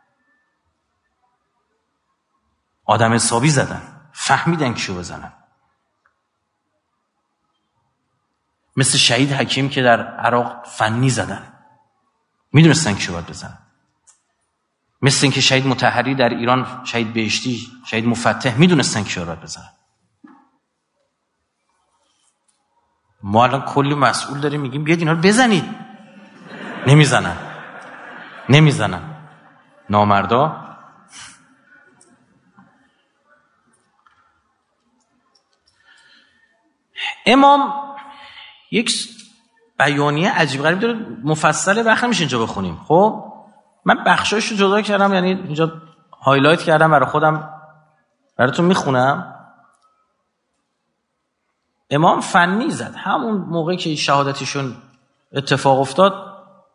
آدم حسابی زدن، فهمیدن کیو بزنن. مثل شهید حکیم که در عراق فنی زدن، میدونستن کیو باید بزنن. مثل اینکه شهید مطهری در ایران، شهید بهشتی، شهید مفتح، میدونستن کیو باید بزنن. ما الان کلی مسئول داریم میگیم بیاید اینا رو بزنید، نمیزنن نامردا. امام یک بیانیه عجیب غریب داره، مفصله، وقت نمیشه اینجا بخونیم. خب من بخشایشو جدا کردم، یعنی اینجا هایلایت کردم برای خودم، براتون میخونم. امام فنی زد همون موقعی که شهادتشون اتفاق افتاد.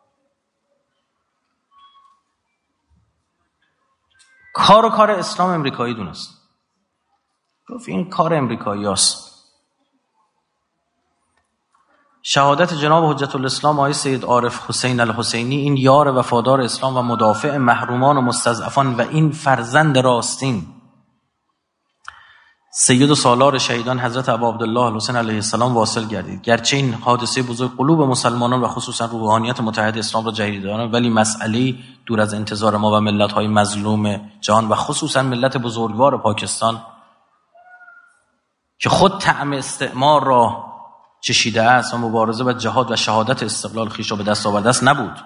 کار اسلام امریکایی دونست، گفت این کار امریکایی هست. شهادت جناب حجت الاسلام آقای سید عارف حسین الحسینی، این یار وفادار اسلام و مدافع محرومان و مستضعفان و این فرزند راستین سید و سالار شهیدان حضرت ابا عبدالله الحسین علیه السلام واصل گردید. گرچه این حادثه بزرگ قلوب مسلمانان و خصوصا روحانیت متحد اسلام را جریدان، ولی مسئله دور از انتظار ما و ملت‌های مظلوم جهان و خصوصا ملت بزرگوار پاکستان که خود طعم استعمار را چشیده است و مبارزه و جهاد و شهادت استقلال خویش را به دست آورده است نبود.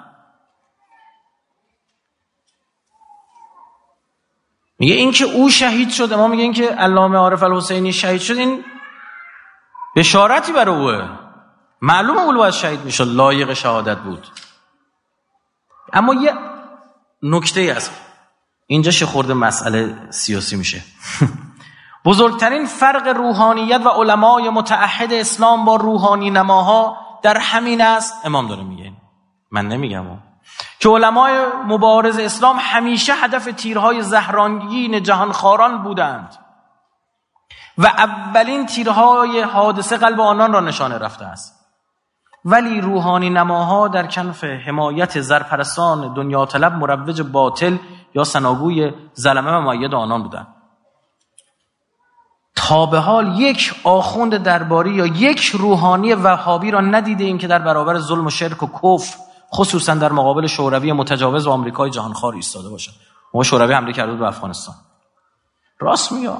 میگه این که او شهید شد، ما میگه این که علامه عارف الحسینی شهید شد، این بشارتی برای اوه، معلومه اون باید شهید میشد، لایق شهادت بود. اما یه نکته هست اینجا خورده مسئله سیاسی میشه. بزرگترین فرق روحانیت و علمای متعهد اسلام با روحانی نماها در همین است. امام داره میگه، من نمیگم که علمای مبارز اسلام همیشه هدف تیرهای زهرانگین جهانخواران بودند و اولین تیرهای حادثه قلب آنان را نشانه رفته است، ولی روحانی نماها در کنف حمایت زرپرستان دنیا طلب مروج باطل یا سناگوی ظلمه و مؤید آنان بودند. تا به حال یک آخوند درباری یا یک روحانی وهابی را ندیده ایم که در برابر ظلم و شرک و کفر، خصوصا در مقابل شوروی متجاوز و آمریکای جهانخوار ایستاده باشد. ما شوروی حمله کرده بود به افغانستان. راست میگه.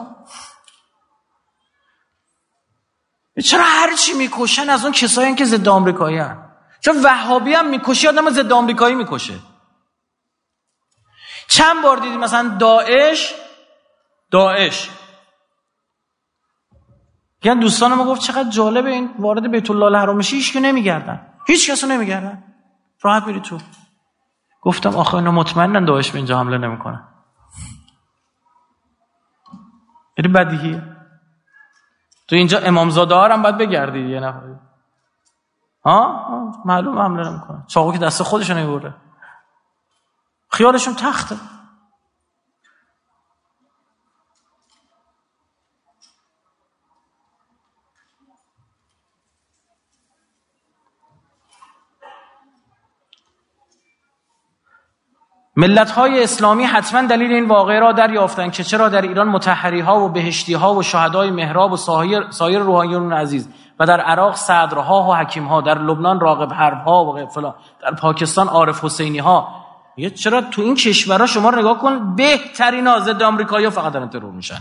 چرا هر چی میکشن از اون کسایی که ضد آمریکایی ان؟ چرا وهابی هم میکشه، آدم ضد آمریکایی میکشه؟ چند بار دیدی مثلا داعش یعنی دوستان ما گفت چقدر جالبه این وارد بیت الله الحرام میشه، هیچ که نمیگردن، هیچ کسو نمیگردن، راحت میری تو. گفتم آخه اینا مطمئنن داعش به اینجا حمله نمیکنه. یعنی بدیهیه تو اینجا امامزاده ها هم باید بگردی یه نفری. معلوم حمله نمیکنه، چاقو که دست خودشو نمیبره، خیالشون تخته. ملت‌های اسلامی حتما دلیل این واقعه را دریافتند که چرا در ایران مطهری‌ها و بهشتی‌ها و شهدای محراب و سایر روحانیون عزیز و در عراق صدرها و حکیم‌ها، در لبنان راغب حرب‌ها و فلان، در پاکستان عارف حسینی‌ها، میگه چرا تو این کشورها شما نگاه کن بهترینا ضد آمریکایی‌ها فقط دارن ترور میشن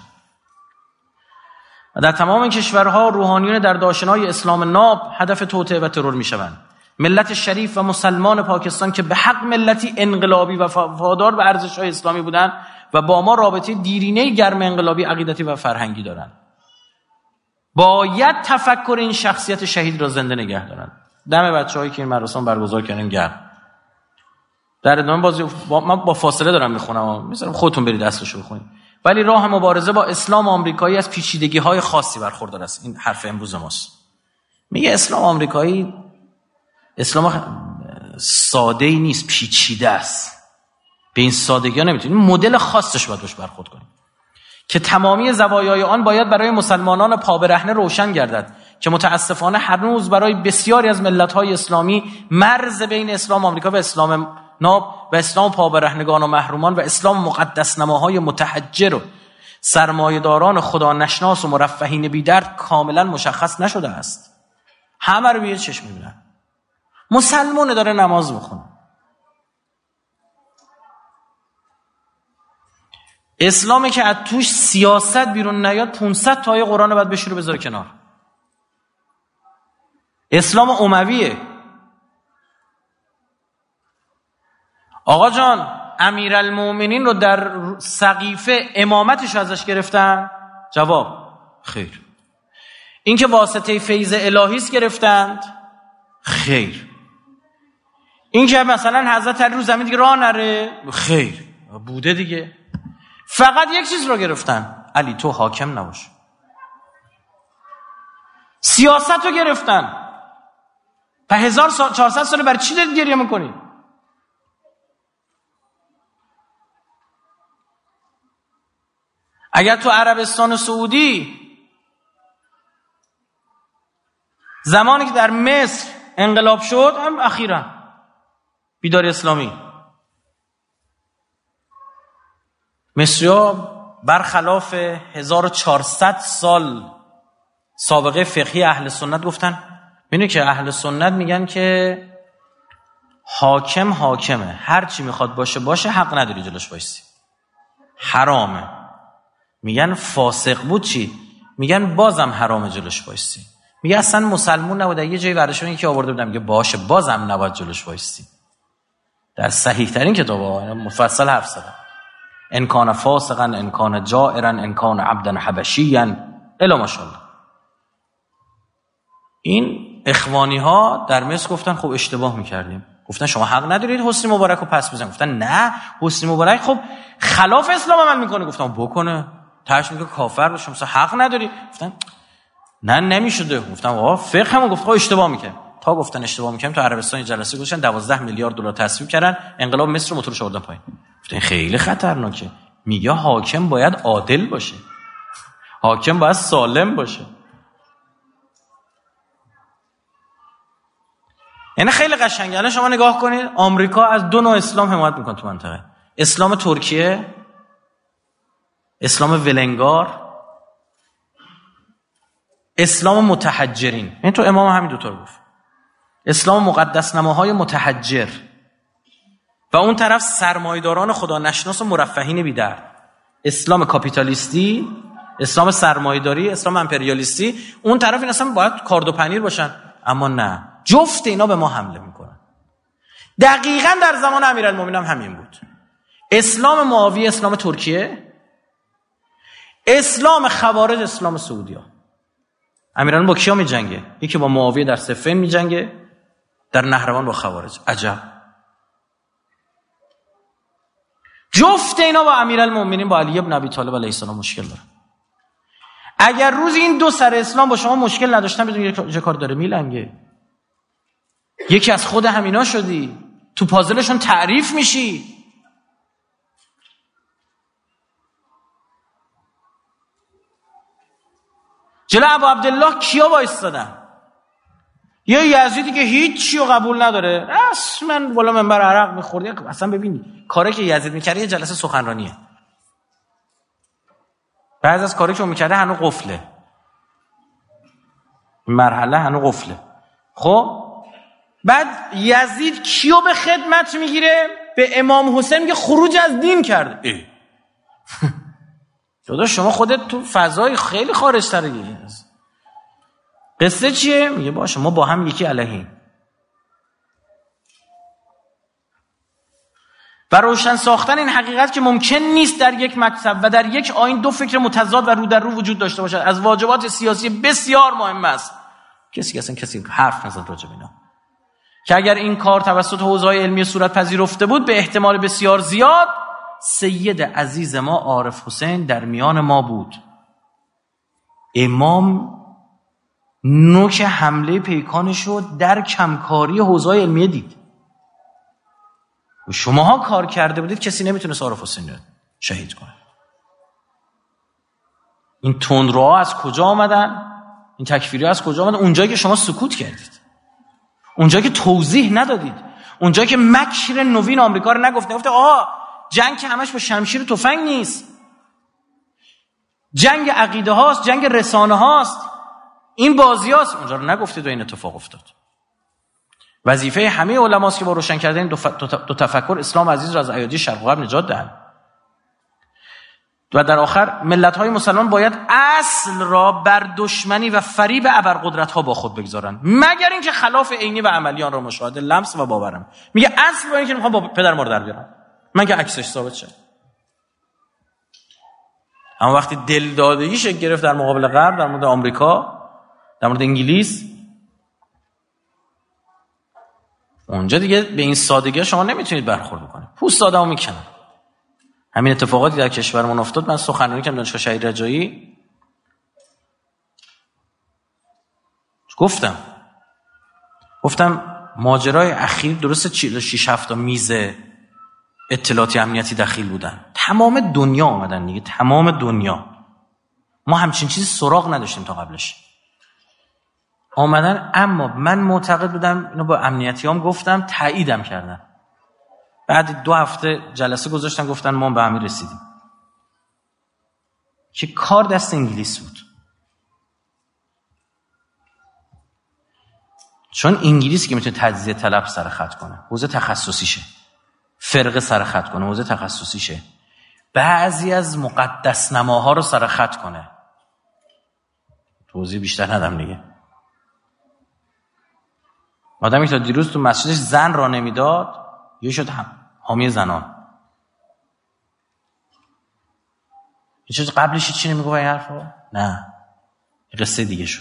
و در تمام این کشورها روحانیون در داشنای اسلام ناب هدف توطئه و ترور میشوند. ملت شریف و مسلمان پاکستان که به حق ملتی انقلابی و وفادار به ارزش‌های اسلامی بودند و با ما رابطه دیرینه گرم انقلابی عقیدتی و فرهنگی دارند، باید تفکر این شخصیت شهید را زنده نگه دارند. دم بچه‌هایی که این مراسم برگزار کردن گرم. در ادامه بازی من با فاصله دارم میخونم، میذارم خودتون برید دستشو بخونید. ولی راه مبارزه با اسلام آمریکایی از پیچیدگی‌های خاصی برخوردار است. این حرف امروز ماست. میگه اسلام آمریکایی اسلام ساده‌ای نیست، پیچیده است. به این سادگی ها نمیتونیم، مدل خاصش باید روش برخورد کنیم که تمامی زوایای آن باید برای مسلمانان پابرهنه روشن گردد که متاسفانه هنوز برای بسیاری از ملت‌های اسلامی مرز بین اسلام آمریکا و اسلام ناب و اسلام پابرهنگان و محرومان و اسلام مقدس نماهای متحجر و سرمایه‌داران خدا نشناس و مرفهین بی‌درد کاملا مشخص نشده است. همه رو به یه چشم می‌بینن. مسلمونه داره نماز بخونه، اسلامی که از توش سیاست بیرون نیاد 500 تا آیه قرآن باید بشوره بذاره کنار. اسلام امویه، آقا جان امیرالمومنین رو در سقیفه امامتش ازش گرفتن؟ جواب خیر. این که واسطه فیض الهیست گرفتند؟ خیر. این که مثلا حضرت علی رو زمین دیگه راه نره؟ خیر. بوده دیگه. فقط یک چیز رو گرفتن، علی تو حاکم نباش. سیاست رو گرفتن. په 1400 سال برای چی دارید گریه میکنید؟ اگر تو عربستان سعودی زمانی که در مصر انقلاب شد، هم اخیراً بیداری اسلامی، مصری‌ها برخلاف 1400 سال سابقه فقهی اهل سنت گفتن، می‌دونی که اهل سنت میگن که حاکم حاکمه، هر چی میخواد باشه حق نداری جلوش وایسی، حرامه. میگن فاسق بود چی؟ میگن بازم حرامه جلوش وایسی. میگه اصلا مسلمون نبوده، یه جایی ورشون یکی آورده بودم میگه باشه بازم نباید جلوش وایسی. در صحیح ترین کتابا مفصل حرف زدم. ان کان فاسقا ان کان جائرا ان کان عبدا حبشیا الا ماشاءالله. این اخوانی ها در مصر گفتن خب اشتباه میکردیم، گفتن شما حق ندارید حسنی مبارک رو پس بزنید. گفتن نه حسنی مبارک خب خلاف اسلام عمل میکنه. گفتم بکنه، تاش میگه کافر بشه، مثلا حق نداری. گفتن نه نمیشده. گفتم آقا فقهمون گفت اشتباه میکنه. تا گفتن اشتباه میکنیم تو عربستان جلسه گذاشتن 12 میلیارد دلار تصویب کردن، انقلاب مصر رو موتورش آوردن پایین. گفتن خیلی خطرناکه. میگه حاکم باید عادل باشه، حاکم باید سالم باشه. یعنی خیلی قشنگه. الان شما نگاه کنید آمریکا از دو نوع اسلام حمایت میکنه تو منطقه. اسلام ترکیه، اسلام ولنگار، اسلام متحجرین. این تو امام همین دوتا رو گفت. اسلام مقدس نماهای متحجر و اون طرف سرمایه‌داران خدا نشناس و مرفهین بی‌درد. اسلام کاپیتالیستی، اسلام سرمایه‌داری، اسلام امپریالیستی. اون طرف این اصلا باید کارد و پنیر باشن، اما نه، جفت اینا به ما حمله میکنن. دقیقاً در زمان امیرالمومنین هم همین بود. اسلام معاویه اسلام ترکیه، اسلام خوارج اسلام سعودی‌ها. امیرالمومنین با کیا میجنگه؟ یکی با معاویه در صفین میجنگه، در نهروان با خوارج. عجب. جفت اینا با امیرالمومنین با علی ابن ابی طالب علیه السلام مشکل داره. اگر روز این دو سر اسلام با شما مشکل نداشتن، بدون یه کار داره میلنگه. یکی از خود همینا شدی، تو پازلشون تعریف میشی. جلو ابو عبدالله کیا وایستادن؟ یه یزیدی که هیچی رو قبول نداره، اصلا بالا منبر عرق میخورد. اصلا ببینی کاری که یزید میکرده یه جلسه سخنرانیه، بعضی از کاری که اون میکرده هنوز قفله، مرحله هنوز قفله. خب بعد یزید کیو به خدمت میگیره؟ به امام حسین میگه خروج از دین کرده. داداش شما خودت تو فضای خیلی خارج تره گیری. قصه چیه؟ میگه باشه ما با هم یکی علیهیم. و روشن ساختن این حقیقت که ممکن نیست در یک مکتب و در یک آیین دو فکر متضاد و رو در رو وجود داشته باشد، از واجبات سیاسی بسیار مهم است. کسی حرف نزد راجع به اینا. که اگر این کار توسط حوزه‌های علمی صورت پذیرفته بود، به احتمال بسیار زیاد سید عزیز ما عارف حسین در میان ما بود. امام نوک حمله پیکانش رو در کمکاری حوزه‌های علمیه دید. و شماها کار کرده بودید، کسی نمیتونه عارف حسین رو شهید کنه. این تندروها از کجا آمدن؟ این تکفیری‌ها از کجا آمدن؟ اونجایی که شما سکوت کردید، اونجایی که توضیح ندادید، اونجایی که مکر نوین آمریکا رو نگفته جنگ که همش با شمشیر و تفنگ نیست، جنگ عقیده هاست، جنگ رسانه هاست، این بازی هاست. اونجا رو نگفتید و این اتفاق افتاد. وظیفه همه علماست که با روشن کردن دو تفکر اسلام عزیز را از ایادی شرق و غرب نجات دهند. و در آخر ملت‌های مسلمان باید اصل را بر دشمنی و فریب ابرقدرت‌ها با خود بگذارن، مگر اینکه خلاف عینی و عملی آن را مشاهده لمس و باورم. میگه اصل با اینکه میخوام با پدر ما رو در بیارم، من که عکسش ثابت شه. اما وقتی دلدادگی شکل گرفت در مقابل غرب، در مورد آمریکا، در مورد انگلیس، اونجا دیگه به این سادگی شما نمیتونید برخورد بکنید. پوست آدمو میکنن. همین اتفاقاتی در کشورمون افتاد. من سخنرانی کردم دانشگاه شهید رجایی، گفتم ماجرای اخیر درسته 46-7 میز اطلاعاتی امنیتی دخیل بودن، تمام دنیا آمدن دیگه، تمام دنیا. ما همچین چیزی سراغ نداشتیم تا قبلش، آمدن. اما من معتقد بودم، اینو با امنیتیام گفتم، تاییدم کردن. بعد 2 هفته جلسه گذاشتن، گفتن ما به همین رسیدیم که کار دست انگلیس بود. چون انگلیس که میتونه تجزیه طلب سر خط کنه، حوزه تخصصیشه، فرقه سر خط کنه، حوزه تخصصیشه، بعضی از مقدس نماها رو سر خط کنه. توضیح بیشتر ندم دیگه. آدمی تا دیروز تو مسجدش زن را نمیداد، یه شد حامی زنان. یه چیز قبلش چی نمیگو این حرفا؟ نه، قصه دیگه شد.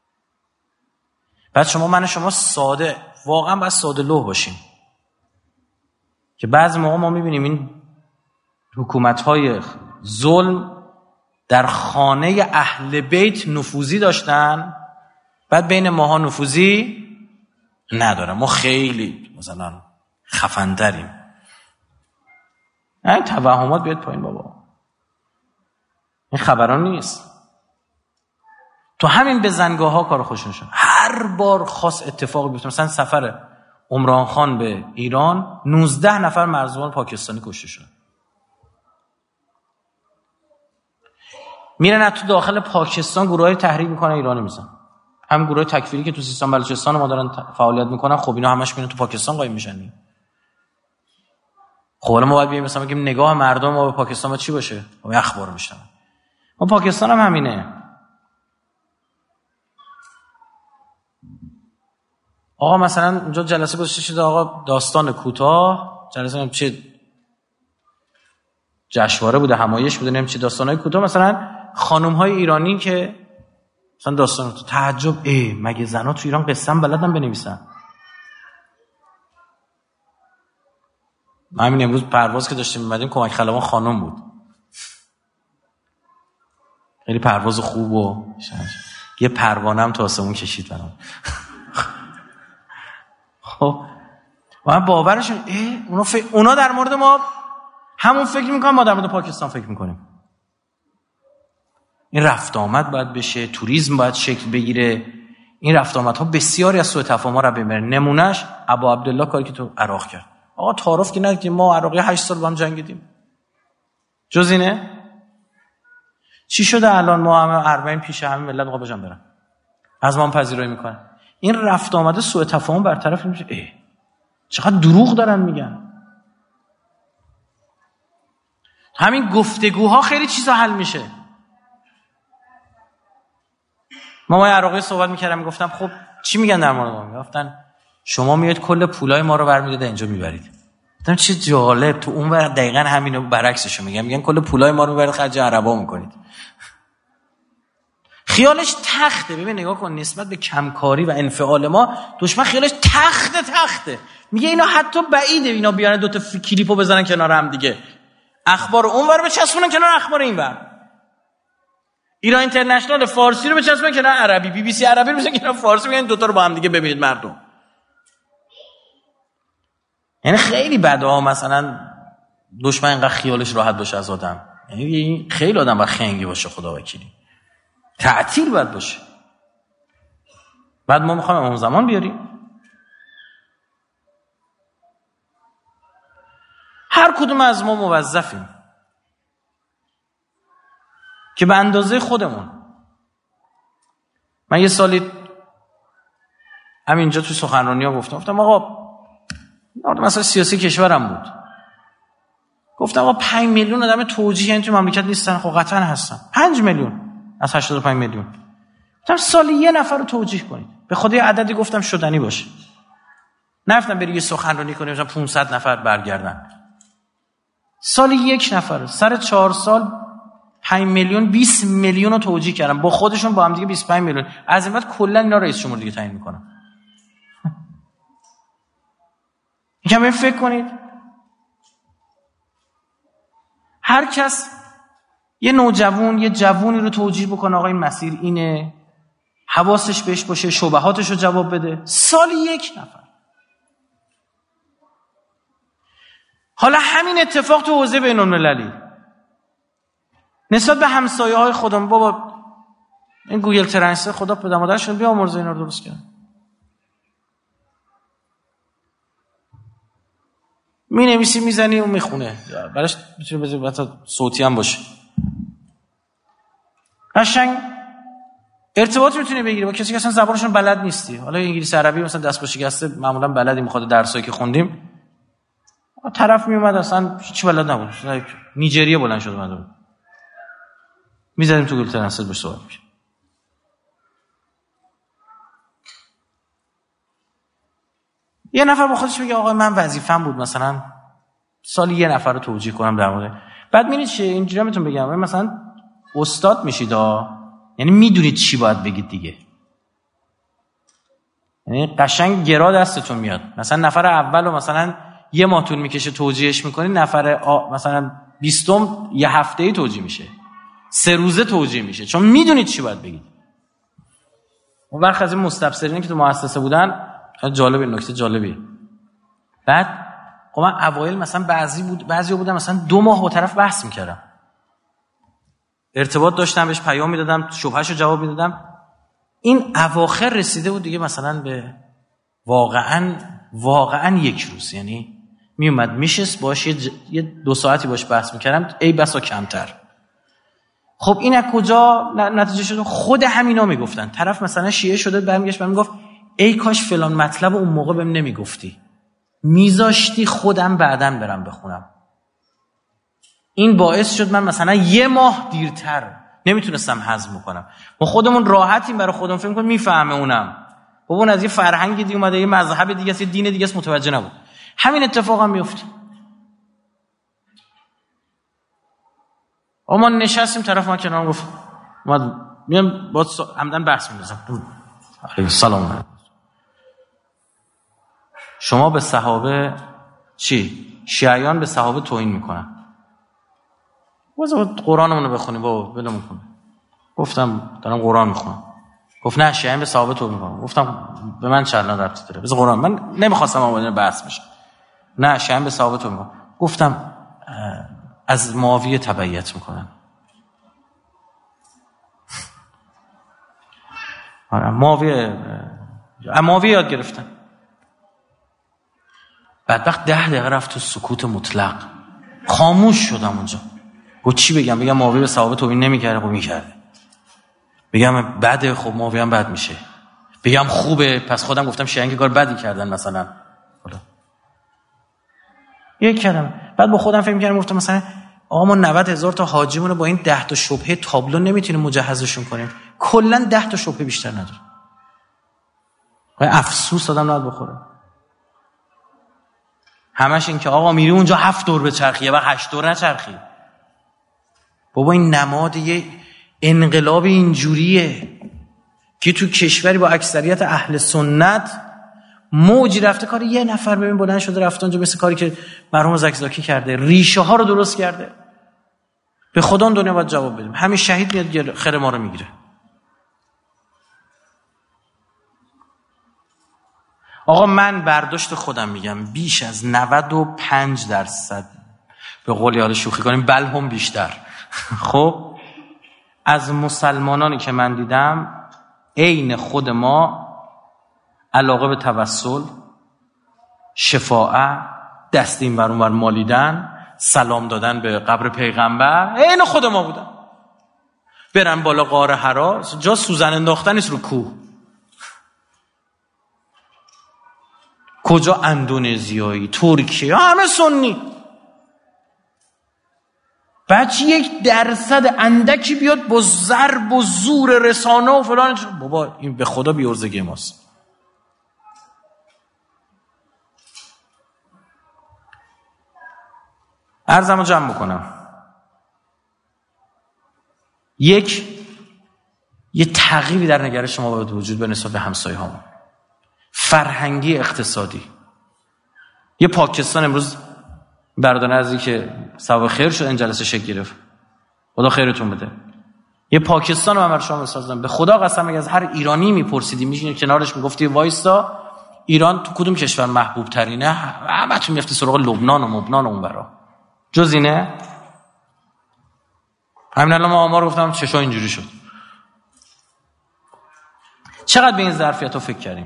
بعد من شما ساده، واقعا باید ساده لوح باشیم که بعضی موقع ما میبینیم این حکومت‌های ظلم در خانه اهل بیت نفوذی داشتن، بعد بین ماها نفوذی ندارن. ما خیلی مثلا خفن‌تریم. این توهمات بیاد پایین بابا، این خبران نیست. تو همین بزنگاه ها کار خوش نشد. هر بار خاص اتفاقی بیفته، مثلا سفر عمران خان به ایران 19 نفر مرزبان پاکستانی کشته شد. میرن از تو داخل پاکستان گروهای تحریک میکنن، ایرانی میزن. هم گروه تکفیری که تو سیستان بلوچستان ما دارن فعالیت میکنن، خب اینا همش میرن تو پاکستان قایم میشن. خب ما باید بیایم مثلا بگیم نگاه مردم ما به پاکستان چی باشه؟ ما اخبار میشنن. ما پاکستان هم همینه. آقا مثلا اونجا جلسه گذاشته شده، آقا داستان کوتاه، جلسه چه جشنواره بوده، همایش بوده، نمیدونم چه داستانای کوتاه، مثلا خانم‌های ایرانی که مثلا داستان تو تعجب، مگه زنا تو ایران قصه هم بلدن بنویسن؟ همین امروز پرواز که داشتیم می‌مدیم کمک خلبان خانم بود، خیلی پرواز خوب و یه پروانه هم تو آسمون کشید برام. خب من باورشون اونا در مورد ما همون فکر میکنن ما در مورد پاکستان فکر میکنیم. این رفت آمد باید بشه، توریسم باید شکل بگیره. این رفت آمدها بسیاری از سوء تفاهم‌ها رو ببره. نمونهش ابا عبدالله کاری که تو عراق کرد. آقا تعارف که ندید، ما عراقی 8 سال با هم جنگیدیم. جز اینه چی شده الان ما همه 40 پیش همه ملت میخواد بجام برن، از ما هم پذیرایی میکنن. این رفت آمده سوء تفاهم برطرف میشه. چقدر دروغ دارن میگن. همین گفتگوها خیلی چیزا حل میشه. ما عراقی صحبت میکردم، میگفتم خب چی میگن در مورد ما؟ میگفتن شما میاد کل پولای ما رو برمی‌دارید اینجا میبرید. گفتم چه جالب، تو اون ور دقیقاً همینو برعکسشو میگن کل پولای ما رو میبرید خرج عربا میکنید. خیالش تخته. ببین نگاه کن، نسبت به کمکاری و انفعال ما دشمن خیالش تخته. میگه اینا حتی بعیده اینا بیان 2 تا کلیپو بزنن کنار هم دیگه، اخبار اونور بچسبونن کنار اخبار اینور، ایران اینترنشنال فارسی رو بچسبونن کنار عربی، بی بی سی عربی رو بزنن کنار فارسی، میگن 2 تا رو با هم دیگه ببینید مردم. یعنی خیلی بده مثلا دشمن اینقدر خیالش راحت باشه از آدم. یعنی خیلی آدم با خنگی باشه، خدا وکیلی تعطیل باید باشه. بعد ما میخوایم اون زمان بیاریم. هر کدوم از ما موظفیم که به اندازه خودمون. من یه سالی همینجا توی سخنرانی‌ها گفتم آقا مثلا سیاسی کشورم بود، گفتم آقا 5 میلیون آدم توجیه یعنی تو مملکت نیستن؟ خب قطعا هستن. 5 میلیون از 85 میلیون. گفتم سالی 1 نفر رو توجیه کنید. به خدا یه عددی گفتم شدنی باشه. نفتم بری یه سخنرانی کنیم مثلا 500 نفر برگردن. سالی 1 نفر سر 4 سال 5 میلیون 20 میلیون رو توجیه کردم با خودشون با هم دیگه 25 میلیون. از این بعد کلا اینا رئیس جمهور دیگه تعیین میکنم. یکم فکر کنید. هر کس یه نوجوان یه جوونی رو توجیه بکنه آقا این مسیر اینه، حواسش بهش باشه، شبهاتش رو جواب بده. سالی 1 نفر. حالا همین اتفاق تو حوزه بین‌المللی نسبت به همسایه‌های خودم، بابا این گوگل ترنسلیت خدا پدر مادرشون بیامرزه اینا رو درست کنه. می‌نویسی میزنی و میخونه. براش میتونه بذاری حتی صوتی هم باشه. قشنگ ارتباط میتونی بگیری با کسی که اصلا زبانشون بلد نیستی. حالا انگلیسی عربی مثلا دست با شکسته معمولا بلدی، میخواد درسایی که خوندیم. طرف میومد اصلا هیچ بلد نبود. نیجریه بلند شد اومد. میزدیم تو گوگل ترنسلیت باش صحبت می‌کرد. یه نفر با خودش میگه آقا من وظیفه‌م بود مثلا سالی 1 نفر رو توجیه کنم در مورد. بعد می‌بینید چه اینجوری بهتون بگم مثلا استاد میشید یعنی میدونید چی باید بگید دیگه. یعنی قشنگ گرا دستتون میاد. مثلا نفر اول رو مثلا 1 ماه طول میکشه توجیهش میکنی، نفر مثلا 20م یه هفته‌ای توجیه میشه، 3 روزه توجیه میشه، چون میدونید چی باید بگید. اون وقت از این مستبصرینی که تو مؤسسه بودن جالب، نکته جالبیه. بعد خب من اوایل مثلا بعضی بودن مثلا 2 ماه با طرف بحث میکردم، ارتباط داشتم، بهش پیام میدادم، شبههشو جواب میدادم. این اواخر رسیده بود دیگه مثلا به واقعا 1 روز، یعنی میومد میشست باش یه 2 ساعتی باش بحث میکردم، ای بسا کمتر. خب این از کجا نتیجه شد؟ خود همینا میگفتن. طرف مثلا شیعه شده برمیگشت بهم میگفت ای کاش فلان مطلب اون موقع بهم نمیگفتی، میذاشتی خودم بعداً برم بخونم. این باعث شد من مثلا 1 ماه دیرتر نمیتونستم هضم کنم. ما خودمون راحتیم برای خودمون فکر می‌کنیم میفهمه اونم. بابا اون از یه فرهنگ دیگه اومده، یه مذهب دیگه است، یه دین دیگه است، متوجه نبود. همین اتفاق هم میفته. اما نشستیم طرف ما کنار گفت میام با عمدن بحث می‌کنم. سلام. شما به صحابه چی؟ شیعیان به صحابه توهین میکنن. قرآنمون رو بخونیم بابا، ولمون کن. گفتم دارم قرآن میخونم. گفت نه شیعیان به صحابه توهین میکنن. گفتم به من چه ربطی داره؟ بذار قرآن. من نمیخواستم اون بحث بشه. نه شیعیان به صحابه توهین میکنن. گفتم از معاویه تبعیت میکنن. معاویه یاد گرفتن. بدبخت 10 دقیقه رفت تو سکوت مطلق. خاموش شدم اونجا. گفت چی بگم معاویه به صحابه توهین نمی‌کرده؟ خب می‌کرده. بگم بده، خب معاویه هم بد میشه. بگم خوبه، پس خودم گفتم شیعیان که کار بدی کردن مثلا. یک کلمه. بعد با خودم فکر می‌کردم گفتم مثلا آقا ما 90,000 تا حاجیمون رو با این 10 تا شبهه تابلو نمیتونیم مجهزشون کنیم. کلا 10 تا شبهه بیشتر نداره. افسوس آدم نباید بخوره. همش این که آقا میری اونجا 7 دور بچرخیه و 8 دور نچرخی. بابا این نماد یه انقلاب اینجوریه که تو کشوری با اکثریت اهل سنت موجی رفته کار 1 نفر ببین بلند شده رفته اونجا، مثل کاری که مرحوم زکزاکی کرده، ریشه ها رو درست کرده. به خدا اون دنیا باید جواب بدیم. همین شهید میاد خیر ما رو میگیره. آقا من برداشت خودم میگم بیش از 95% به قول یاد شوخی کنیم بل هم بیشتر خب از مسلمانانی که من دیدم عین خود ما علاقه به توسل، شفاعت، دست این ور اون ور مالیدن، سلام دادن به قبر پیغمبر، عین خود ما بودن. برن بالا غار حرا، جا سوزن انداختن نیست رو کوه. کجا اندونزیایی، ترکیه، همه سنی. بچه 1% اندکی بیاد با ضرب و زور رسانه و فلان، بابا این به خدا بیورزگی ماست. عرضمو جمع بکنم. یه تغییری در نگرش ما باید وجود به نسبت به همسایه هامون، فرهنگی، اقتصادی. یه پاکستان امروز برادران عزیزی که ثواب خیر شد این جلسه شکل گرفت، خدا خیرتون بده. یه پاکستان رو من برای شما مثال زدم. به خدا قسم اگه از هر ایرانی میپرسیدی میشینی کنارش میگفتی وایستا ایران تو کدوم کشور محبوب ترینه، همتون میرفتی سراغ لبنان و مبنان و اون برا، جز اینه. همین الان ما آمار گفتم چشا اینجوری شد. چقدر به این ظرفیت ها فکر کردیم؟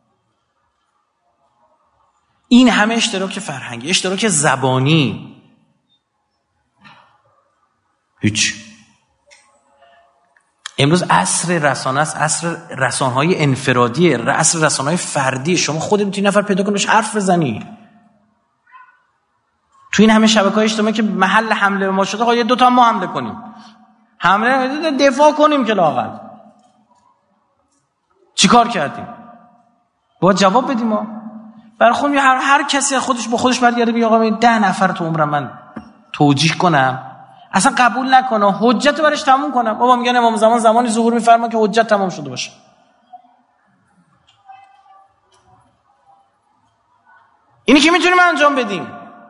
این همه اشتراک فرهنگی، اشتراک زبانی، هیچ. امروز عصر رسانه است، عصر رسانه‌های انفرادیه، عصر رسانه‌های فردی. شما خودت میتونی نفر پیدا کنی بهش حرف بزنی. تو این همه شبکه‌های اجتماعی که محل حمله به ما شده، خب یه دو تا ما حمله کنیم، حمله دفاع کنیم که لااقل چیکار کردیم؟ باید جواب بدیم. ما برای خودم هر کسی خودش با خودش برگرده بگه آقا 10 نفر تو عمرم من توجیه کنم، اصلا قبول نکنه، حجت برش تموم کنم. بابا میگن امام زمانی ظهور میفرما که حجت تمام شده باشه. اینی که میتونیم انجام بدیم.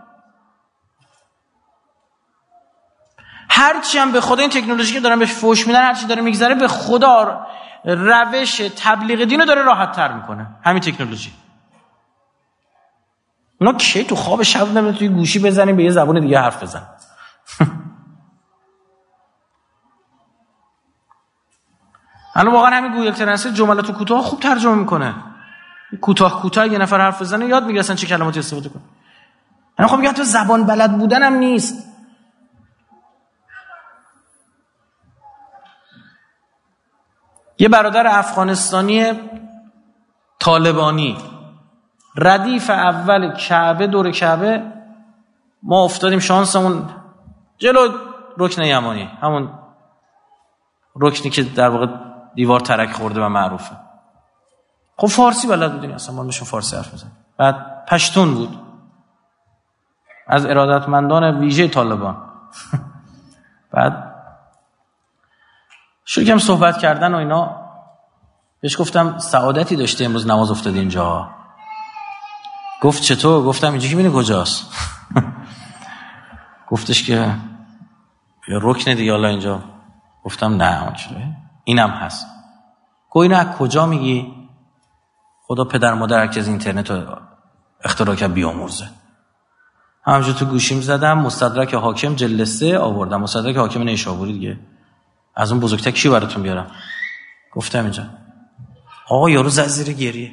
هرچی هم به خدا این تکنولوژی که دارن بهش فوش میدن، هرچی داره میگذره، به خدا روش تبلیغ دین رو داره راحت تر میکنه همین تکنولوژی. اونا کی تو خواب شب نمیدونن توی گوشی بزنیم به یه زبون دیگه حرف بزن. الان واقعا همین گوگل ترنسلیت جملاتو کوتاه خوب ترجمه میکنه. کوتاه یه نفر حرف بزنه یاد میگیره اصلا چه کلماتی استفاده کنه. انا خب میگم تو زبان بلد بودن هم نیست. یه برادر افغانستانی طالبانی ردیف اول کعبه، دور کعبه ما افتادیم، شانسمون جلو رکن یمانی، همون رکنی که در واقع دیوار ترک خورده و معروفه. خب فارسی بلد بودیم، اصلا ما میشون فارسی حرف بزنیم. بعد پشتون بود، از ارادتمندان ویژه طالبان. بعد شروع کردم صحبت کردن و اینا. بهش گفتم سعادتی داشته امروز نماز افتاد اینجا. گفت چطور؟ گفتم اینجا که می‌بینی کجاست؟ گفتش که یه رکن دیگه حالا اینجا. گفتم نه اونجوریه، اینم هست. گفت اینو از کجا میگی؟ خدا پدر مادر هرکی از اینترنت رو اختراع کرد بیامرزه. همونجور تو گوشیم زدم مستدرک حاکم جلد 3 آوردم، مستدرک حاکم نیشابوری دیگه، از اون بزرگتر کی براتون بیارم؟ گفتم اینجا. آقا یارو زد زیر گریه.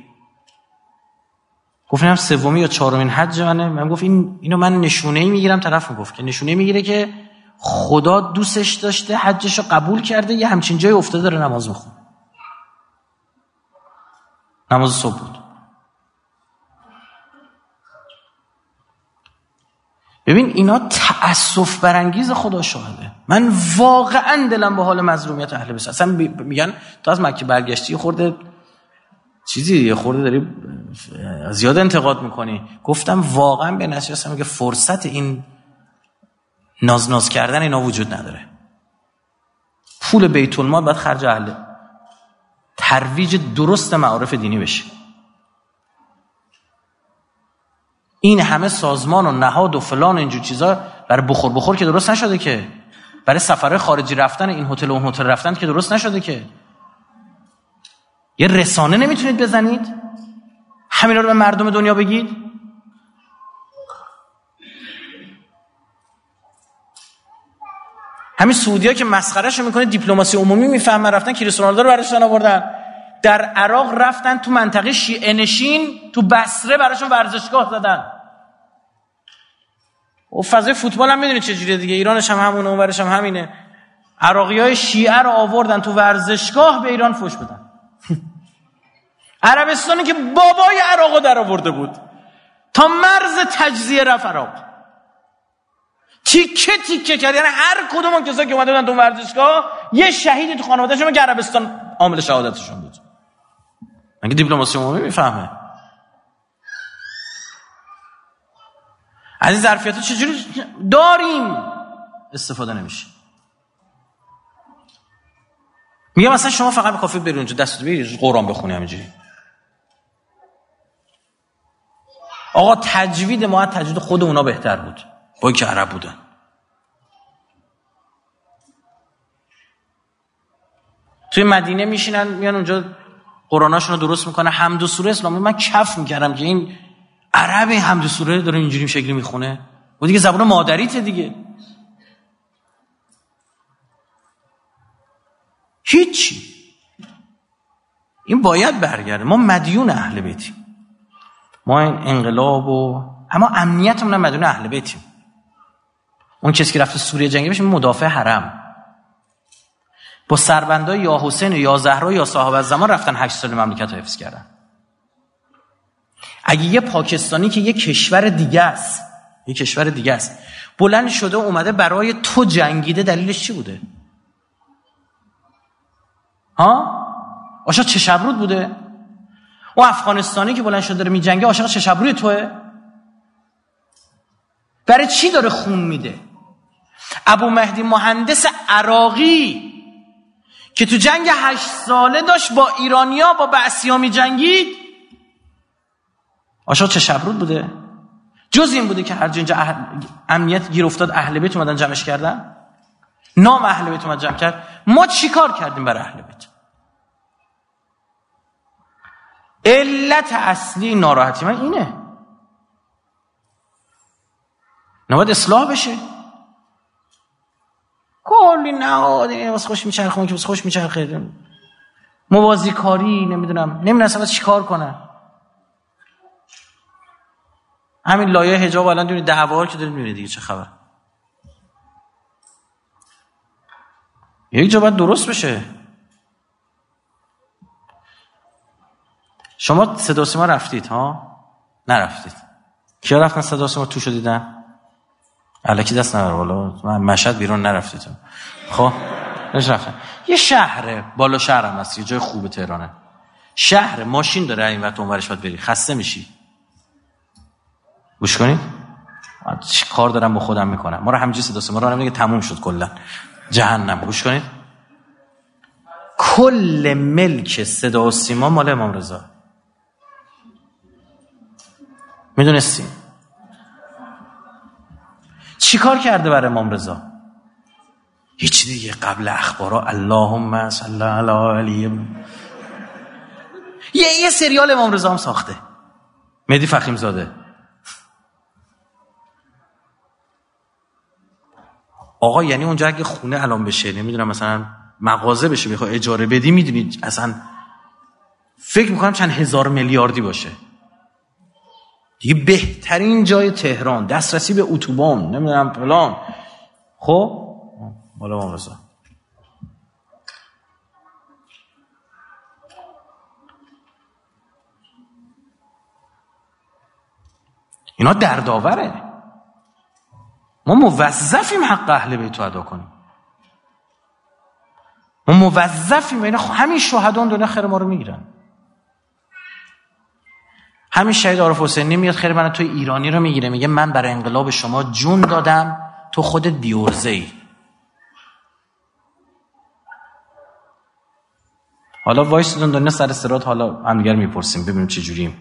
گفتم سومی یا چهارمین حج منه. من گفت اینو من نشونه‌ای میگیرم. طرف میگفت که نشونه میگیره که خدا دوستش داشته، حجشو قبول کرده، یه همچین جای افتاده داره نماز میخونه. نماز صبح بود. ببین اینا تأسف برانگیز، خدا شاهده. من واقعا دلم به حال مظلومیت اهل بیت. اصلا میگن تو از مکه برگشتی یه خورده داری زیاد انتقاد میکنی. گفتم واقعا به نظر میگه فرصت این ناز کردن اینا وجود نداره. پول بیت المال باید خرج اهل ترویج درست معارف دینی بشه. این همه سازمان و نهاد و فلان اینجور چیزا برای بخور که درست نشده که، برای سفرهای خارجی رفتن این هتل و اون هتل رفتن که درست نشده که. یه رسانه نمیتونید بزنید همینا رو به مردم دنیا بگید؟ همین سعودی‌ها که مسخرهشو میکنه، دیپلماسی عمومی میفهمن، رفتن کریستیانو رونالدو رو براشون آوردن. در عراق رفتن تو منطقه شیعه نشین تو بصره براشون ورزشگاه زدن. و فضای فوتبال هم میدونید چجوریه دیگه، ایرانش هم همونه، اونورش هم همینه. عراقیای شیعه رو آوردن تو ورزشگاه به ایران فوش بدن. عربستانی که بابای عراقو در آورده بود تا مرز تجزیه رفت عراق، تیکه تیکه کرد. یعنی هر کدوم اون کسایی که اومده بودن تو ورزشگاه یه شهیدی تو خانواده‌شون که عربستان عامل شهادتشون بود. مگه دیپلماسی عمومی میفهمه؟ از این ظرفیت‌ها چجوری داریم استفاده نمیشه؟ میگم مثلا شما فقط به کافه بری اونجا دستت بگیری قرآن بخونی همینجوری. آقا تجوید ما از تجوید خود اونا بهتر بود با اینکه عرب بودن. توی مدینه میشینن میان اونجا قرآناشون رو درست میکنه، حمد و سوره اسلامی. من کف میکردم که این عربی حمد و سوره داره اینجوری شکلی میخونه و دیگه زبان مادریته دیگه. هیچی. این باید برگرده. ما مدیون اهل بیتیم. ما این انقلاب و اما امنیتمون هم مدیون اهل بیتیم. اون کسی که رفته سوریه جنگی بشه مدافع حرم، با سربندای یا حسین یا زهرا یا صاحب الزمان رفتن 8 سال مملکت رو حفظ کردن. اگه یه پاکستانی که یه کشور دیگه است بلند شده اومده برای تو جنگیده، دلیلش چی بوده؟ عاشق چشمرود بوده؟ اون افغانستانی که بلند شده داره میجنگه عاشق چشمروی توئه؟ برای چی داره خون میده؟ ابو مهدی مهندس عراقی که تو جنگ 8 ساله داشت با ایرانیا با بعثی‌ها میجنگید عاشق چشمرود بوده؟ جز این بوده که هر جا امنیت گیر افتاد اهل بیت اومدن جمعش کردن؟ نام اهل بیت اومد جمع کرد. ما چی کار کردیم برای اهل بیت؟ علت اصلی ناراحتی من اینه. نباید اصلاح بشه. کلی نهاده واسه خوش میچرخه، اون که واسه خوش میچرخه، موازی کاری، نمیدونم اصلا چی کار کنن. همین لایه حجاب الان دونید دعوار که دارید میبینید دیگه چه خبر. یک جا باید درست بشه. شما صدا و سیما رفتید نرفتید؟ کیا رفتن صدا و سیما توشو دیدن؟ الکی دست نبر بالا. من مشهد بیرون نرفتید. خب نش رفتن. یه شهره، بالا شهر هم هست، یه جای خوبه تهرانه. شهر ماشین داره این وقت اونورش باید بری، خسته میشی. گوش کنید چی کار دارم با خودم میکنم. ما رو همینجوری صدا سیما رو نمیگه تموم شد کلا جهنم. گوش کنید کل ملک صدا و سیما مال امام رضا. میدونستی چی کار کرده برای امام رضا؟ هیچ دیگه. قبل اخبارا اللهم صل علی علی. یه سریال امام رضا هم ساخته مهدی فخیم زاده. آقا یعنی اونجا اگه خونه الان بشه، نمیدونم مثلا مغازه بشه بخوای اجاره بدی، میدونید اصلا فکر میکنم چند هزار میلیاردی باشه دیگه. بهترین جای تهران، دسترسی به اتوبان، نمیدونم فلان. خب مال امام رضا. اینا دردآوره. ما موظفیم حق اهل بیت رو ادا کنیم. ما موظفیم. اینا همین شهدان دنیا خیر ما رو میگیرن. همین شهید عارف حسینی میاد خیر من توی ایرانی رو میگیره، میگه من برای انقلاب شما جون دادم، تو خودت بیورزه‌ای. حالا وایس دنیا سر صراط، حالا هم دیگر میپرسیم ببینیم چه جوریم.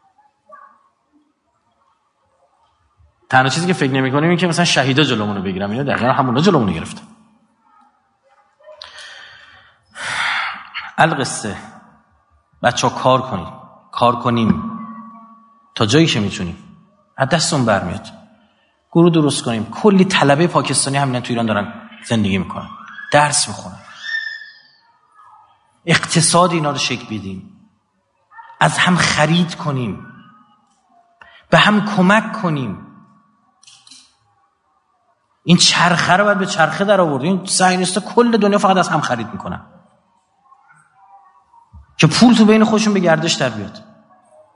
تنها چیزی که فکر نمی‌کنیم این که مثلا شهیدا جلومون رو بگیرن. اینا دقیقاً همونا جلومون رو گرفتن. القصه بچه‌ها کار کنیم تا جایی که میتونیم. از دستمون برمیاد. گروه درست کنیم. کلی طلبه پاکستانی همین تو ایران دارن زندگی میکنن، درس میخونن. اقتصاد اینا رو شکل بدیم. از هم خرید کنیم. به هم کمک کنیم. این چرخه رو باید به چرخه در آورد. این صهیونیست‌ها کل دنیا فقط از هم خرید میکنن که پول تو بین خودشون به گردش در بیاد.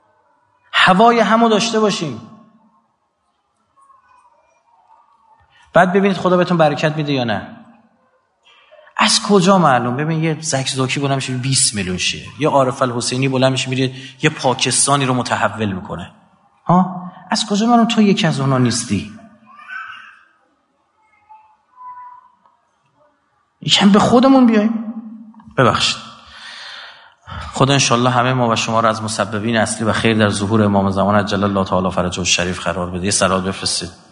هوای همو داشته باشیم. بعد ببینید خدا بهتون برکت میده یا نه. از کجا معلوم؟ ببین یه زکزاکی بلند میشه 20 میلیون شیعه، یه عارف الحسینی بلند میشه میره یه پاکستانی رو متحول میکنه. ها از کجا معلوم تو یکی از اونا نیستی؟ یکم به خودمون بیایم. ببخشید. خدا انشالله همه ما و شما رو از مسببین اصلی و خیر در ظهور امام زمان عجل الله تعالی فرجه الشریف قرار بده. یه صلوات بفرستید.